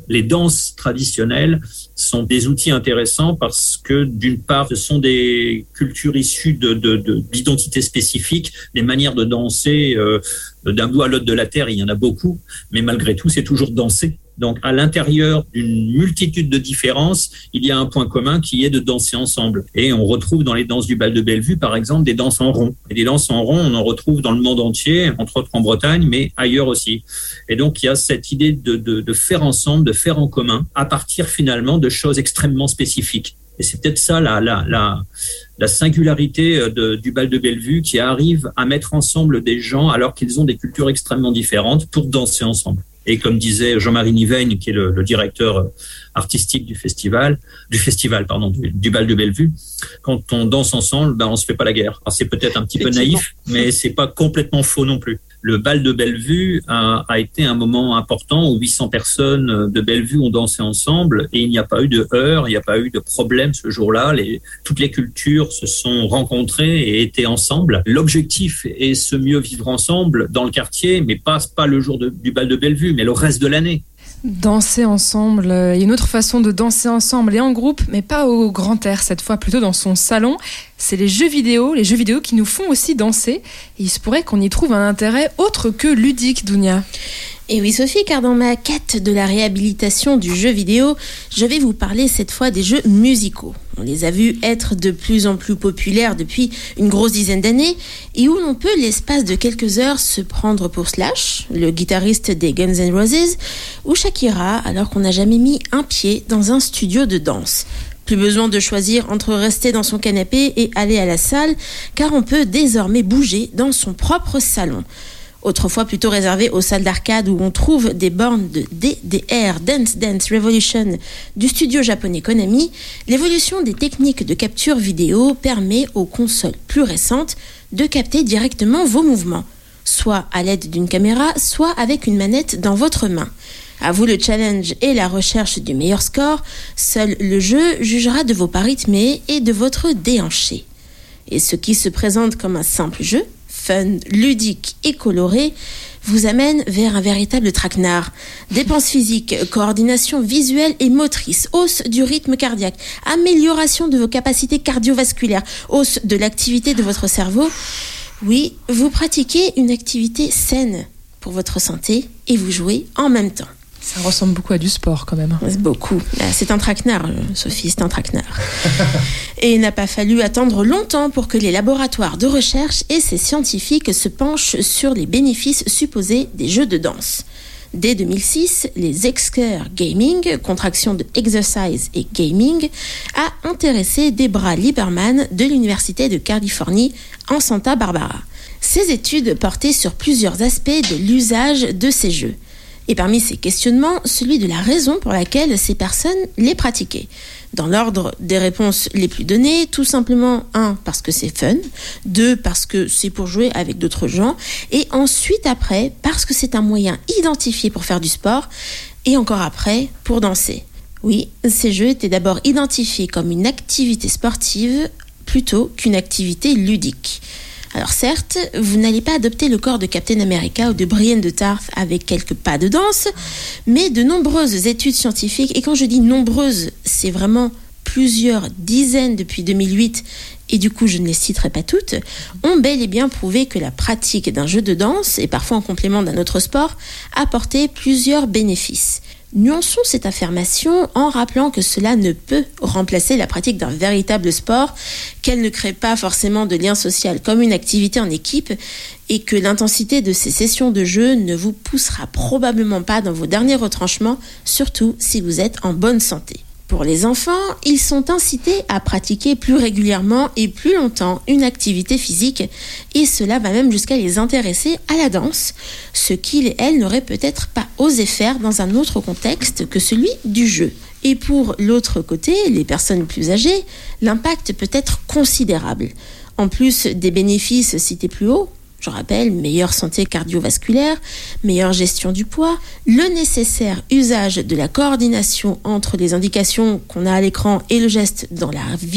Les danses traditionnelles sont des outils intéressants parce que, d'une part, ce sont des cultures issues de, de, de, d'identités spécifiques, des manières de danser euh, d'un bout à l'autre de la Terre, il y en a beaucoup, mais malgré tout, c'est toujours danser. Donc, à l'intérieur d'une multitude de différences, il y a un point commun qui est de danser ensemble. Et on retrouve dans les danses du bal de Bellevue, par exemple, des danses en rond. Et des danses en rond, on en retrouve dans le monde entier, entre autres en Bretagne, mais ailleurs aussi. Et donc, il y a cette idée de, de, de faire ensemble, de faire en commun, à partir finalement de choses extrêmement spécifiques. Et c'est peut-être ça la, la, la, la singularité de, du bal de Bellevue qui arrive à mettre ensemble des gens alors qu'ils ont des cultures extrêmement différentes pour danser ensemble. Et comme disait Jean-Marie Niveigne, qui est le, le directeur artistique du festival, du festival pardon, du, du bal de Bellevue, quand on danse ensemble, ben on se fait pas la guerre. Alors c'est peut-être un petit peu naïf, mais c'est pas complètement faux non plus. Le bal de Bellevue a, a été un moment important où huit cents personnes de Bellevue ont dansé ensemble et il n'y a pas eu de heurts, il n'y a pas eu de problème ce jour-là. Les, toutes les cultures se sont rencontrées et étaient ensemble. L'objectif est se mieux vivre ensemble dans le quartier, mais pas, pas le jour de, du bal de Bellevue, mais le reste de l'année. Danser ensemble, il y a une autre façon de danser ensemble et en groupe, mais pas au grand air cette fois, plutôt dans son salon. C'est les jeux vidéo, les jeux vidéo qui nous font aussi danser. Et il se pourrait qu'on y trouve un intérêt autre que ludique, Dounia. Et oui Sophie, car dans ma quête de la réhabilitation du jeu vidéo, je vais vous parler cette fois des jeux musicaux. On les a vus être de plus en plus populaires depuis une grosse dizaine d'années et où l'on peut, l'espace de quelques heures, se prendre pour Slash, le guitariste des Guns N' Roses, ou Shakira, alors qu'on n'a jamais mis un pied dans un studio de danse. Plus besoin de choisir entre rester dans son canapé et aller à la salle, car on peut désormais bouger dans son propre salon. Autrefois plutôt réservé aux salles d'arcade où on trouve des bornes de D D R, Dance Dance Revolution, du studio japonais Konami, l'évolution des techniques de capture vidéo permet aux consoles plus récentes de capter directement vos mouvements, soit à l'aide d'une caméra, soit avec une manette dans votre main. À vous le challenge et la recherche du meilleur score, seul le jeu jugera de vos pas rythmés et de votre déhanché. Et ce qui se présente comme un simple jeu, fun, ludique et coloré, vous amène vers un véritable traquenard. Dépenses physiques, coordination visuelle et motrice, hausse du rythme cardiaque, amélioration de vos capacités cardiovasculaires, hausse de l'activité de votre cerveau. Oui, vous pratiquez une activité saine pour votre santé et vous jouez en même temps. Ça ressemble beaucoup à du sport quand même. C'est beaucoup. C'est un traquenard, Sophie, c'est un traquenard. Et il n'a pas fallu attendre longtemps pour que les laboratoires de recherche et ces scientifiques se penchent sur les bénéfices supposés des jeux de danse. Dès deux mille six, les Exer Gaming, contraction de Exercise et Gaming, a intéressé Debra Lieberman de l'Université de Californie en Santa Barbara. Ces études portaient sur plusieurs aspects de l'usage de ces jeux. Et parmi ces questionnements, celui de la raison pour laquelle ces personnes les pratiquaient. Dans l'ordre des réponses les plus données, tout simplement, un, parce que c'est fun, deux, parce que c'est pour jouer avec d'autres gens, et ensuite après, parce que c'est un moyen identifié pour faire du sport, et encore après, pour danser. Oui, ces jeux étaient d'abord identifiés comme une activité sportive plutôt qu'une activité ludique. Alors certes, vous n'allez pas adopter le corps de Captain America ou de Brienne de Tarth avec quelques pas de danse, mais de nombreuses études scientifiques, et quand je dis nombreuses, c'est vraiment plusieurs dizaines depuis deux mille huit, et du coup je ne les citerai pas toutes, ont bel et bien prouvé que la pratique d'un jeu de danse, et parfois en complément d'un autre sport, apportait plusieurs bénéfices. Nuançons cette affirmation en rappelant que cela ne peut remplacer la pratique d'un véritable sport, qu'elle ne crée pas forcément de lien social comme une activité en équipe et que l'intensité de ces sessions de jeu ne vous poussera probablement pas dans vos derniers retranchements, surtout si vous êtes en bonne santé. Pour les enfants, ils sont incités à pratiquer plus régulièrement et plus longtemps une activité physique et cela va même jusqu'à les intéresser à la danse, ce qu'ils et elles n'auraient peut-être pas osé faire dans un autre contexte que celui du jeu. Et pour l'autre côté, les personnes plus âgées, l'impact peut être considérable. En plus des bénéfices cités plus haut, je rappelle, meilleure santé cardiovasculaire, meilleure gestion du poids, le nécessaire usage de la coordination entre les indications qu'on a à l'écran et le geste dans la vie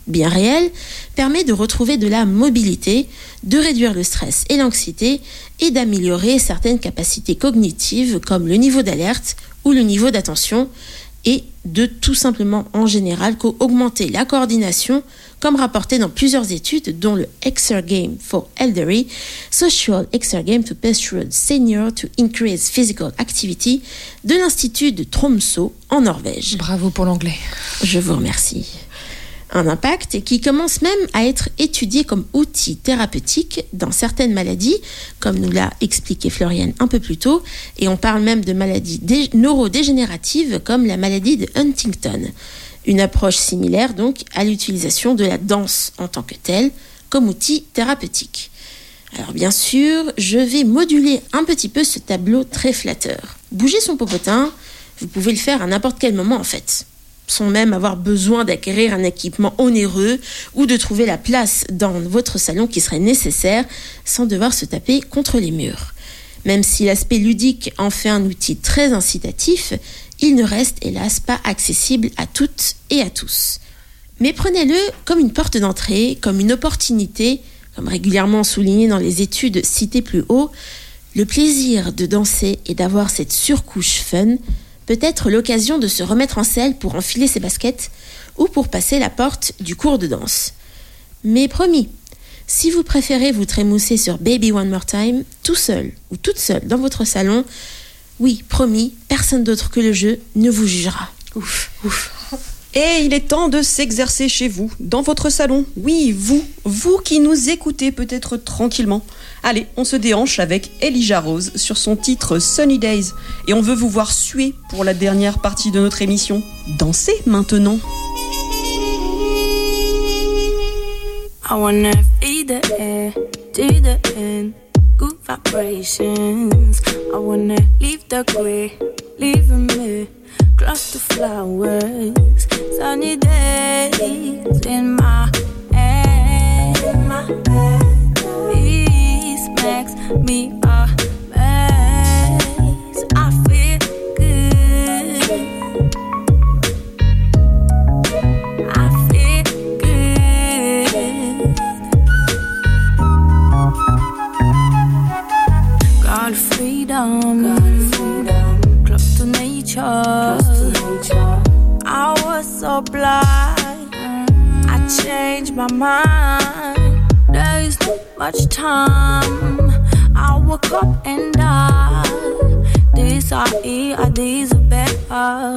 bien réel, permet de retrouver de la mobilité, de réduire le stress et l'anxiété et d'améliorer certaines capacités cognitives comme le niveau d'alerte ou le niveau d'attention et de tout simplement en général qu'augmenter la coordination comme rapporté dans plusieurs études dont le Exergame for Elderly, Social Exergame to Persuade Senior to Increase Physical Activity de l'Institut de Tromsø en Norvège. Bravo pour l'anglais. Je vous remercie. Un impact qui commence même à être étudié comme outil thérapeutique dans certaines maladies, comme nous l'a expliqué Floriane un peu plus tôt, et on parle même de maladies dé- neurodégénératives comme la maladie de Huntington. Une approche similaire donc à l'utilisation de la danse en tant que telle comme outil thérapeutique. Alors bien sûr, je vais moduler un petit peu ce tableau très flatteur. Bouger son popotin, vous pouvez le faire à n'importe quel moment en fait, sans même avoir besoin d'acquérir un équipement onéreux ou de trouver la place dans votre salon qui serait nécessaire sans devoir se taper contre les murs. Même si l'aspect ludique en fait un outil très incitatif, il ne reste hélas pas accessible à toutes et à tous. Mais prenez-le comme une porte d'entrée, comme une opportunité, comme régulièrement souligné dans les études citées plus haut, le plaisir de danser et d'avoir cette surcouche fun peut être l'occasion de se remettre en selle pour enfiler ses baskets ou pour passer la porte du cours de danse. Mais promis, si vous préférez vous trémousser sur Baby One More Time, tout seul ou toute seule dans votre salon, oui, promis, personne d'autre que le jeu ne vous jugera. Ouf, ouf. Et il est temps de s'exercer chez vous, dans votre salon. Oui, vous, vous qui nous écoutez peut-être tranquillement. Allez, on se déhanche avec Elijah Rose sur son titre Sunny Days. Et on veut vous voir suer pour la dernière partie de notre émission. Dansez maintenant. I wanna feed the air to the end, good vibrations. I wanna leave the grey, leaving me close to flowers. Sunny days in my head, my head. Peace makes me a mess. I feel good. I feel good. Got freedom, got freedom. Close to nature, close to nature. I was so blind, I changed my mind. There is not much time. I woke up and died. These are here, these are better.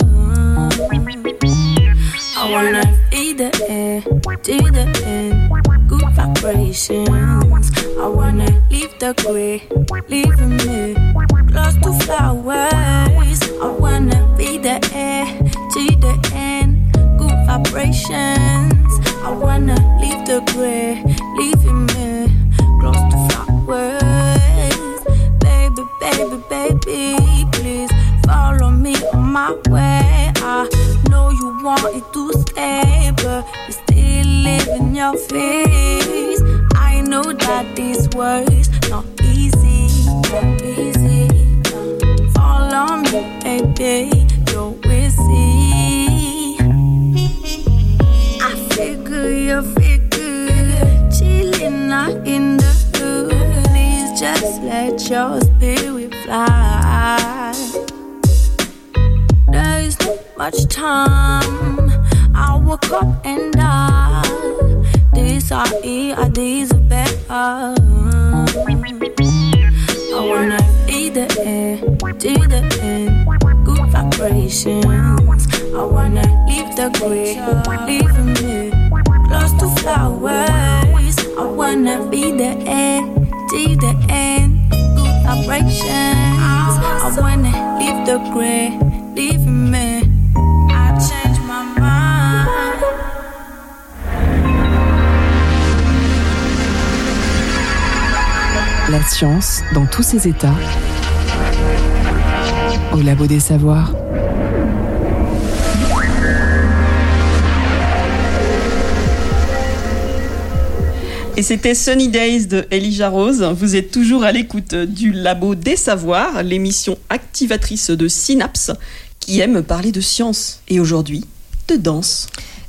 I wanna feed the air to the end, good vibrations. I wanna leave the grey, leaving me close to flowers. I wanna feed the air to the end, good vibrations. I wanna leave the grey, leaving me close to flowers. Baby, baby, baby, please follow me on my way. I know you want it to stay, but you still live in your face. I know that this was not easy, not easy. Follow me, baby, you will see. I feel good, you feel good, chilling out in the hood. Please just let your spirit fly. There is not much time. I woke up and died. These are here, these are better. I wanna feed the air to the end, good vibrations. I wanna leave the grey, leaving me close to flowers. I wanna feed the air to the end, good vibrations. I wanna leave the grey, leaving me. I changed my mind. La science dans tous ses états au Labo des Savoirs. Et c'était Sunny Days de Elijah Rose. Vous êtes toujours à l'écoute du Labo des Savoirs, l'émission activatrice de Synapse qui aime parler de science et aujourd'hui de danse.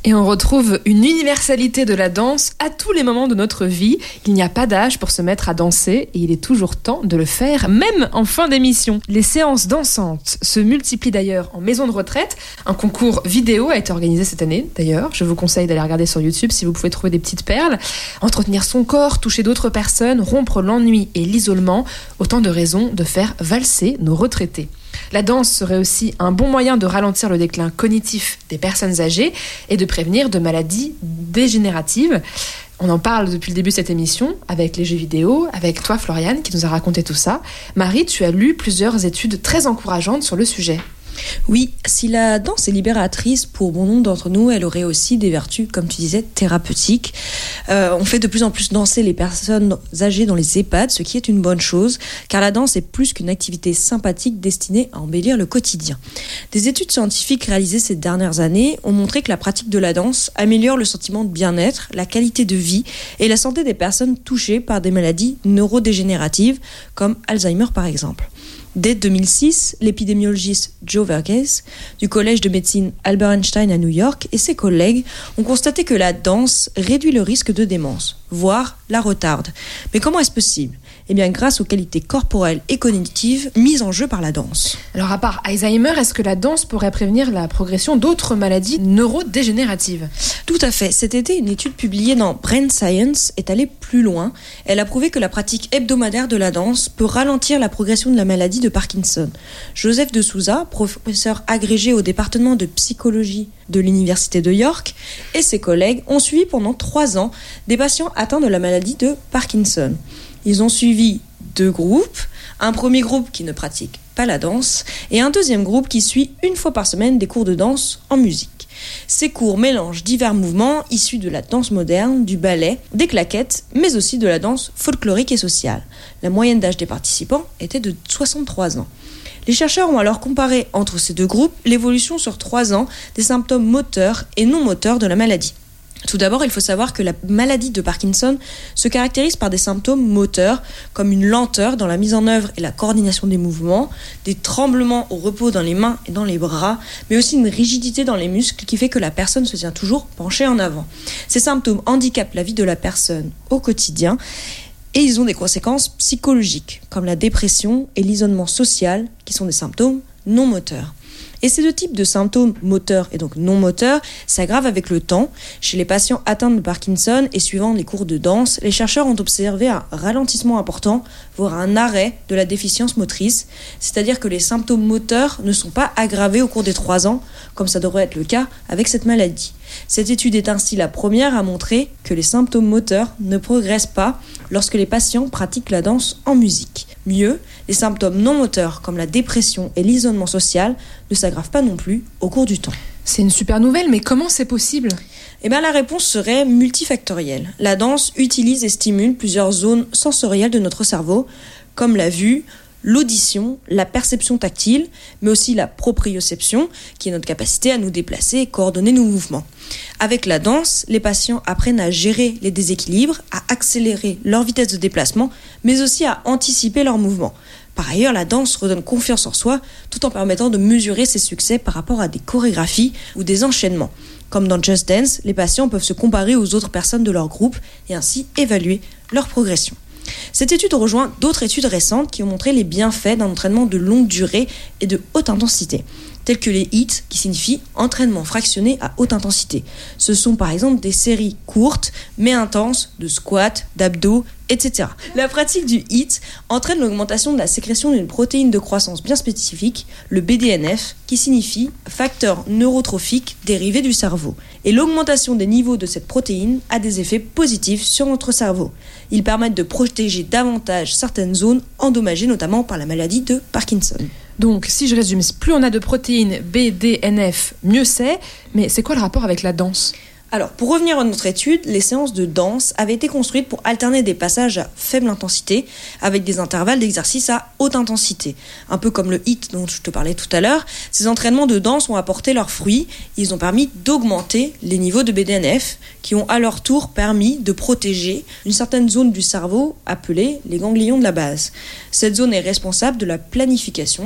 Et on retrouve une universalité de la danse à tous les moments de notre vie. Il n'y a pas d'âge pour se mettre à danser et il est toujours temps de le faire, même en fin d'émission. Les séances dansantes se multiplient d'ailleurs en maison de retraite. Un concours vidéo a été organisé cette année d'ailleurs. Je vous conseille d'aller regarder sur YouTube si vous pouvez trouver des petites perles. Entretenir son corps, toucher d'autres personnes, rompre l'ennui et l'isolement, autant de raisons de faire valser nos retraités. La danse serait aussi un bon moyen de ralentir le déclin cognitif des personnes âgées et de prévenir de maladies dégénératives. On en parle depuis le début de cette émission, avec les jeux vidéo, avec toi Floriane qui nous a raconté tout ça. Marie, tu as lu plusieurs études très encourageantes sur le sujet. Oui, si la danse est libératrice pour bon nombre d'entre nous, elle aurait aussi des vertus, comme tu disais, thérapeutiques. Euh, on fait de plus en plus danser les personnes âgées dans les EHPAD, ce qui est une bonne chose, car la danse est plus qu'une activité sympathique destinée à embellir le quotidien. Des études scientifiques réalisées ces dernières années ont montré que la pratique de la danse améliore le sentiment de bien-être, la qualité de vie et la santé des personnes touchées par des maladies neurodégénératives, comme Alzheimer par exemple. Dès deux mille six, l'épidémiologiste Joe Verghese du collège de médecine Albert Einstein à New York et ses collègues ont constaté que la danse réduit le risque de démence, voire la retarde. Mais comment est-ce possible ? Eh bien, grâce aux qualités corporelles et cognitives mises en jeu par la danse. Alors, à part Alzheimer, est-ce que la danse pourrait prévenir la progression d'autres maladies neurodégénératives ? Tout à fait. Cet été, une étude publiée dans Brain Science est allée plus loin. Elle a prouvé que la pratique hebdomadaire de la danse peut ralentir la progression de la maladie de Parkinson. Joseph de Souza, professeur agrégé au département de psychologie de l'université de York, et ses collègues ont suivi pendant trois ans des patients atteints de la maladie de Parkinson. Ils ont suivi deux groupes, un premier groupe qui ne pratique pas la danse et un deuxième groupe qui suit une fois par semaine des cours de danse en musique. Ces cours mélangent divers mouvements issus de la danse moderne, du ballet, des claquettes, mais aussi de la danse folklorique et sociale. La moyenne d'âge des participants était de soixante-trois ans. Les chercheurs ont alors comparé entre ces deux groupes l'évolution sur trois ans des symptômes moteurs et non moteurs de la maladie. Tout d'abord, il faut savoir que la maladie de Parkinson se caractérise par des symptômes moteurs, comme une lenteur dans la mise en œuvre et la coordination des mouvements, des tremblements au repos dans les mains et dans les bras, mais aussi une rigidité dans les muscles qui fait que la personne se tient toujours penchée en avant. Ces symptômes handicapent la vie de la personne au quotidien et ils ont des conséquences psychologiques, comme la dépression et l'isolement social, qui sont des symptômes non moteurs. Et ces deux types de symptômes moteurs et donc non moteurs s'aggravent avec le temps. Chez les patients atteints de Parkinson et suivant les cours de danse, les chercheurs ont observé un ralentissement important, voire un arrêt de la déficience motrice, c'est-à-dire que les symptômes moteurs ne sont pas aggravés au cours des trois ans, comme ça devrait être le cas avec cette maladie. Cette étude est ainsi la première à montrer que les symptômes moteurs ne progressent pas lorsque les patients pratiquent la danse en musique. Mieux, les symptômes non moteurs comme la dépression et l'isolement social ne s'aggravent pas non plus au cours du temps. C'est une super nouvelle, mais comment c'est possible ? Eh bien, la réponse serait multifactorielle. La danse utilise et stimule plusieurs zones sensorielles de notre cerveau, comme la vue, l'audition, la perception tactile, mais aussi la proprioception, qui est notre capacité à nous déplacer et coordonner nos mouvements. Avec la danse, les patients apprennent à gérer les déséquilibres, à accélérer leur vitesse de déplacement, mais aussi à anticiper leurs mouvements. Par ailleurs, la danse redonne confiance en soi, tout en permettant de mesurer ses succès par rapport à des chorégraphies ou des enchaînements. Comme dans Just Dance, les patients peuvent se comparer aux autres personnes de leur groupe et ainsi évaluer leur progression. Cette étude rejoint d'autres études récentes qui ont montré les bienfaits d'un entraînement de longue durée et de haute intensité, tels que les H I I T, qui signifie entraînement fractionné à haute intensité. Ce sont par exemple des séries courtes mais intenses de squats, d'abdos, et cetera. La pratique du H I I T entraîne l'augmentation de la sécrétion d'une protéine de croissance bien spécifique, le B D N F, qui signifie facteur neurotrophique dérivé du cerveau. Et l'augmentation des niveaux de cette protéine a des effets positifs sur notre cerveau. Ils permettent de protéger davantage certaines zones endommagées, notamment par la maladie de Parkinson. Donc, si je résume, plus on a de protéines B D N F, mieux c'est. Mais c'est quoi le rapport avec la danse ? Alors, pour revenir à notre étude, les séances de danse avaient été construites pour alterner des passages à faible intensité avec des intervalles d'exercice à haute intensité. Un peu comme le H I I T dont je te parlais tout à l'heure, ces entraînements de danse ont apporté leurs fruits. Ils ont permis d'augmenter les niveaux de B D N F qui ont à leur tour permis de protéger une certaine zone du cerveau appelée les ganglions de la base. Cette zone est responsable de la planification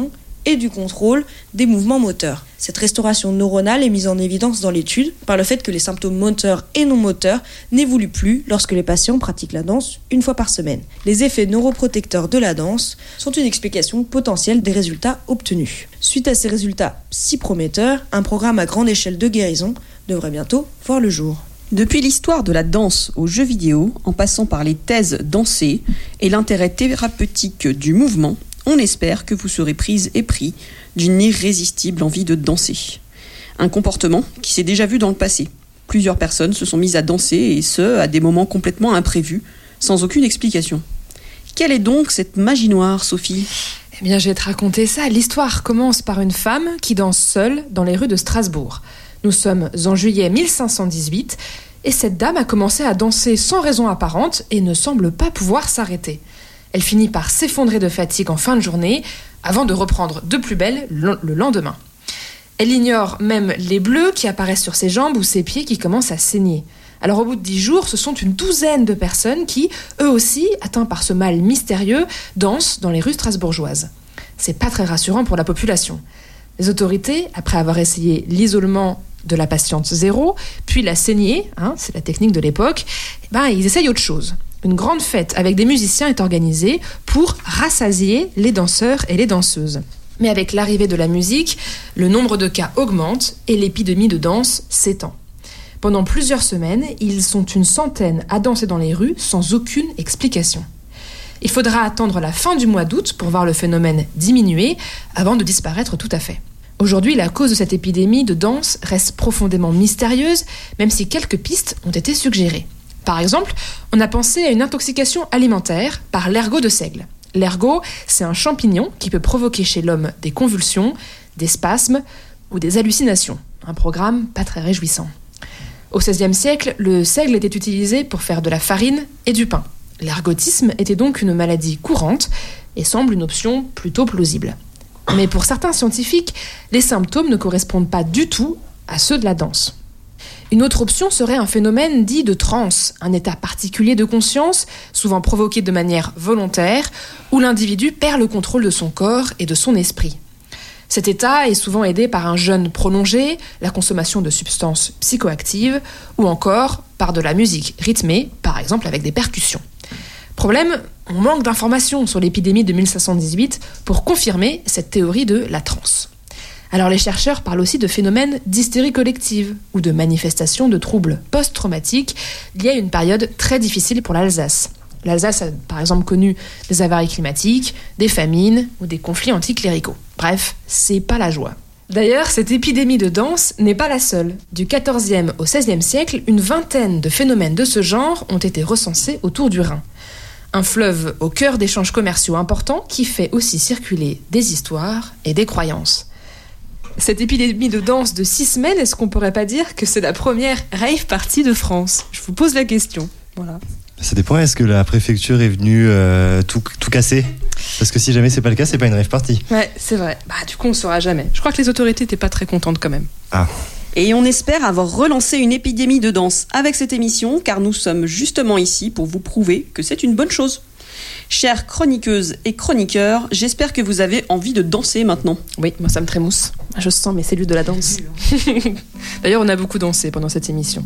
et du contrôle des mouvements moteurs. Cette restauration neuronale est mise en évidence dans l'étude par le fait que les symptômes moteurs et non moteurs n'évoluent plus lorsque les patients pratiquent la danse une fois par semaine. Les effets neuroprotecteurs de la danse sont une explication potentielle des résultats obtenus. Suite à ces résultats si prometteurs, un programme à grande échelle de guérison devrait bientôt voir le jour. Depuis l'histoire de la danse aux jeux vidéo, en passant par les thèses dansées et l'intérêt thérapeutique du mouvement, on espère que vous serez prise et pris d'une irrésistible envie de danser. Un comportement qui s'est déjà vu dans le passé. Plusieurs personnes se sont mises à danser, et ce, à des moments complètement imprévus, sans aucune explication. Quelle est donc cette magie noire, Sophie ? Eh bien, je vais te raconter ça. L'histoire commence par une femme qui danse seule dans les rues de Strasbourg. Nous sommes en juillet mille cinq cent dix-huit, et cette dame a commencé à danser sans raison apparente et ne semble pas pouvoir s'arrêter. Elle finit par s'effondrer de fatigue en fin de journée, avant de reprendre de plus belle le lendemain. Elle ignore même les bleus qui apparaissent sur ses jambes ou ses pieds qui commencent à saigner. Alors au bout de dix jours, ce sont une douzaine de personnes qui, eux aussi, atteints par ce mal mystérieux, dansent dans les rues strasbourgeoises. C'est pas très rassurant pour la population. Les autorités, après avoir essayé l'isolement de la patiente zéro, puis la saignée, hein, c'est la technique de l'époque, eh ben, ils essayent autre chose. Une grande fête avec des musiciens est organisée pour rassasier les danseurs et les danseuses. Mais avec l'arrivée de la musique, le nombre de cas augmente et l'épidémie de danse s'étend. Pendant plusieurs semaines, ils sont une centaine à danser dans les rues sans aucune explication. Il faudra attendre la fin du mois d'août pour voir le phénomène diminuer avant de disparaître tout à fait. Aujourd'hui, la cause de cette épidémie de danse reste profondément mystérieuse, même si quelques pistes ont été suggérées. Par exemple, on a pensé à une intoxication alimentaire par l'ergot de seigle. L'ergot, c'est un champignon qui peut provoquer chez l'homme des convulsions, des spasmes ou des hallucinations. Un programme pas très réjouissant. Au seizième siècle, le seigle était utilisé pour faire de la farine et du pain. L'ergotisme était donc une maladie courante et semble une option plutôt plausible. Mais pour certains scientifiques, les symptômes ne correspondent pas du tout à ceux de la danse. Une autre option serait un phénomène dit de transe, un état particulier de conscience, souvent provoqué de manière volontaire, où l'individu perd le contrôle de son corps et de son esprit. Cet état est souvent aidé par un jeûne prolongé, la consommation de substances psychoactives, ou encore par de la musique rythmée, par exemple avec des percussions. Problème, on manque d'informations sur l'épidémie de mille cinq cent dix-huit pour confirmer cette théorie de la transe. Alors les chercheurs parlent aussi de phénomènes d'hystérie collective ou de manifestations de troubles post-traumatiques liés à une période très difficile pour l'Alsace. L'Alsace a par exemple connu des avaries climatiques, des famines ou des conflits anticléricaux. Bref, c'est pas la joie. D'ailleurs, cette épidémie de danse n'est pas la seule. Du quatorzième au seizième siècle, une vingtaine de phénomènes de ce genre ont été recensés autour du Rhin. Un fleuve au cœur d'échanges commerciaux importants qui fait aussi circuler des histoires et des croyances. Cette épidémie de danse de six semaines, est-ce qu'on pourrait pas dire que c'est la première rave party de France ? Je vous pose la question. Voilà. Ça dépend, est-ce que la préfecture est venue euh, tout, tout casser ? Parce que si jamais c'est pas le cas, c'est pas une rave party. Ouais, c'est vrai. Bah, du coup, on saura jamais. Je crois que les autorités n'étaient pas très contentes quand même. Ah. Et on espère avoir relancé une épidémie de danse avec cette émission, car nous sommes justement ici pour vous prouver que c'est une bonne chose. Chères chroniqueuses et chroniqueurs, j'espère que vous avez envie de danser maintenant. Oui, moi ça me trémousse. Je sens mes cellules de la danse. D'ailleurs, on a beaucoup dansé pendant cette émission.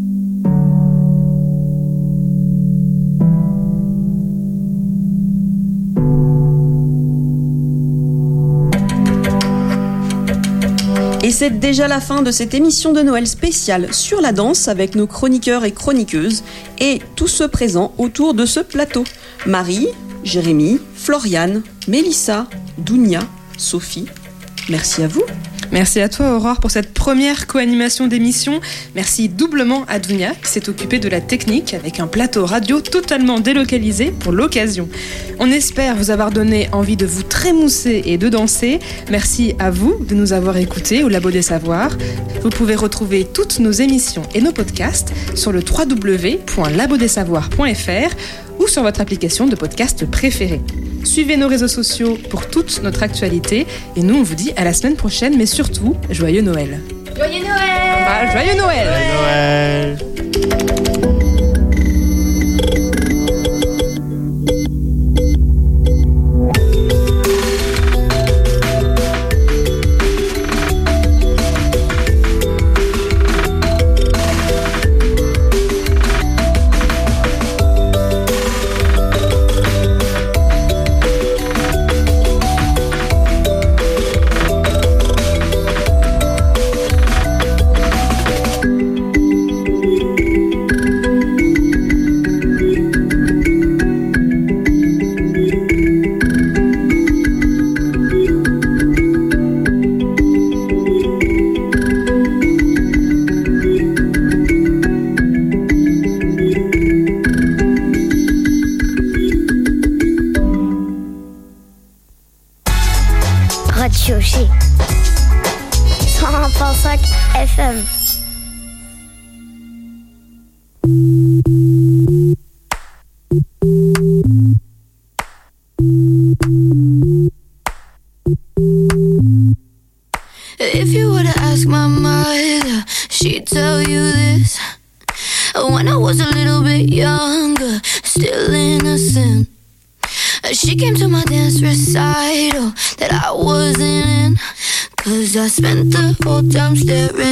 Et c'est déjà la fin de cette émission de Noël spéciale sur la danse avec nos chroniqueurs et chroniqueuses et tous ceux présents autour de ce plateau. Marie, Jérémy, Floriane, Mélissa, Dounia, Sophie, merci à vous. Merci à toi Aurore pour cette première co-animation d'émission. Merci doublement à Dounia qui s'est occupée de la technique avec un plateau radio totalement délocalisé pour l'occasion. On espère vous avoir donné envie de vous trémousser et de danser. Merci à vous de nous avoir écoutés au Labo des Savoirs. Vous pouvez retrouver toutes nos émissions et nos podcasts sur le w w w point labo des savoirs point f r ou sur votre application de podcast préférée. Suivez nos réseaux sociaux pour toute notre actualité et nous on vous dit à la semaine prochaine, mais surtout, joyeux Noël. Joyeux Noël bah, Joyeux Noël Joyeux Noël. Radio G. cent un virgule cinq F M. If you were to ask my mother, she'd tell you this. When I was a little bit younger, still innocent, she came to my dance recital that I wasn't in, 'cause I spent the whole time staring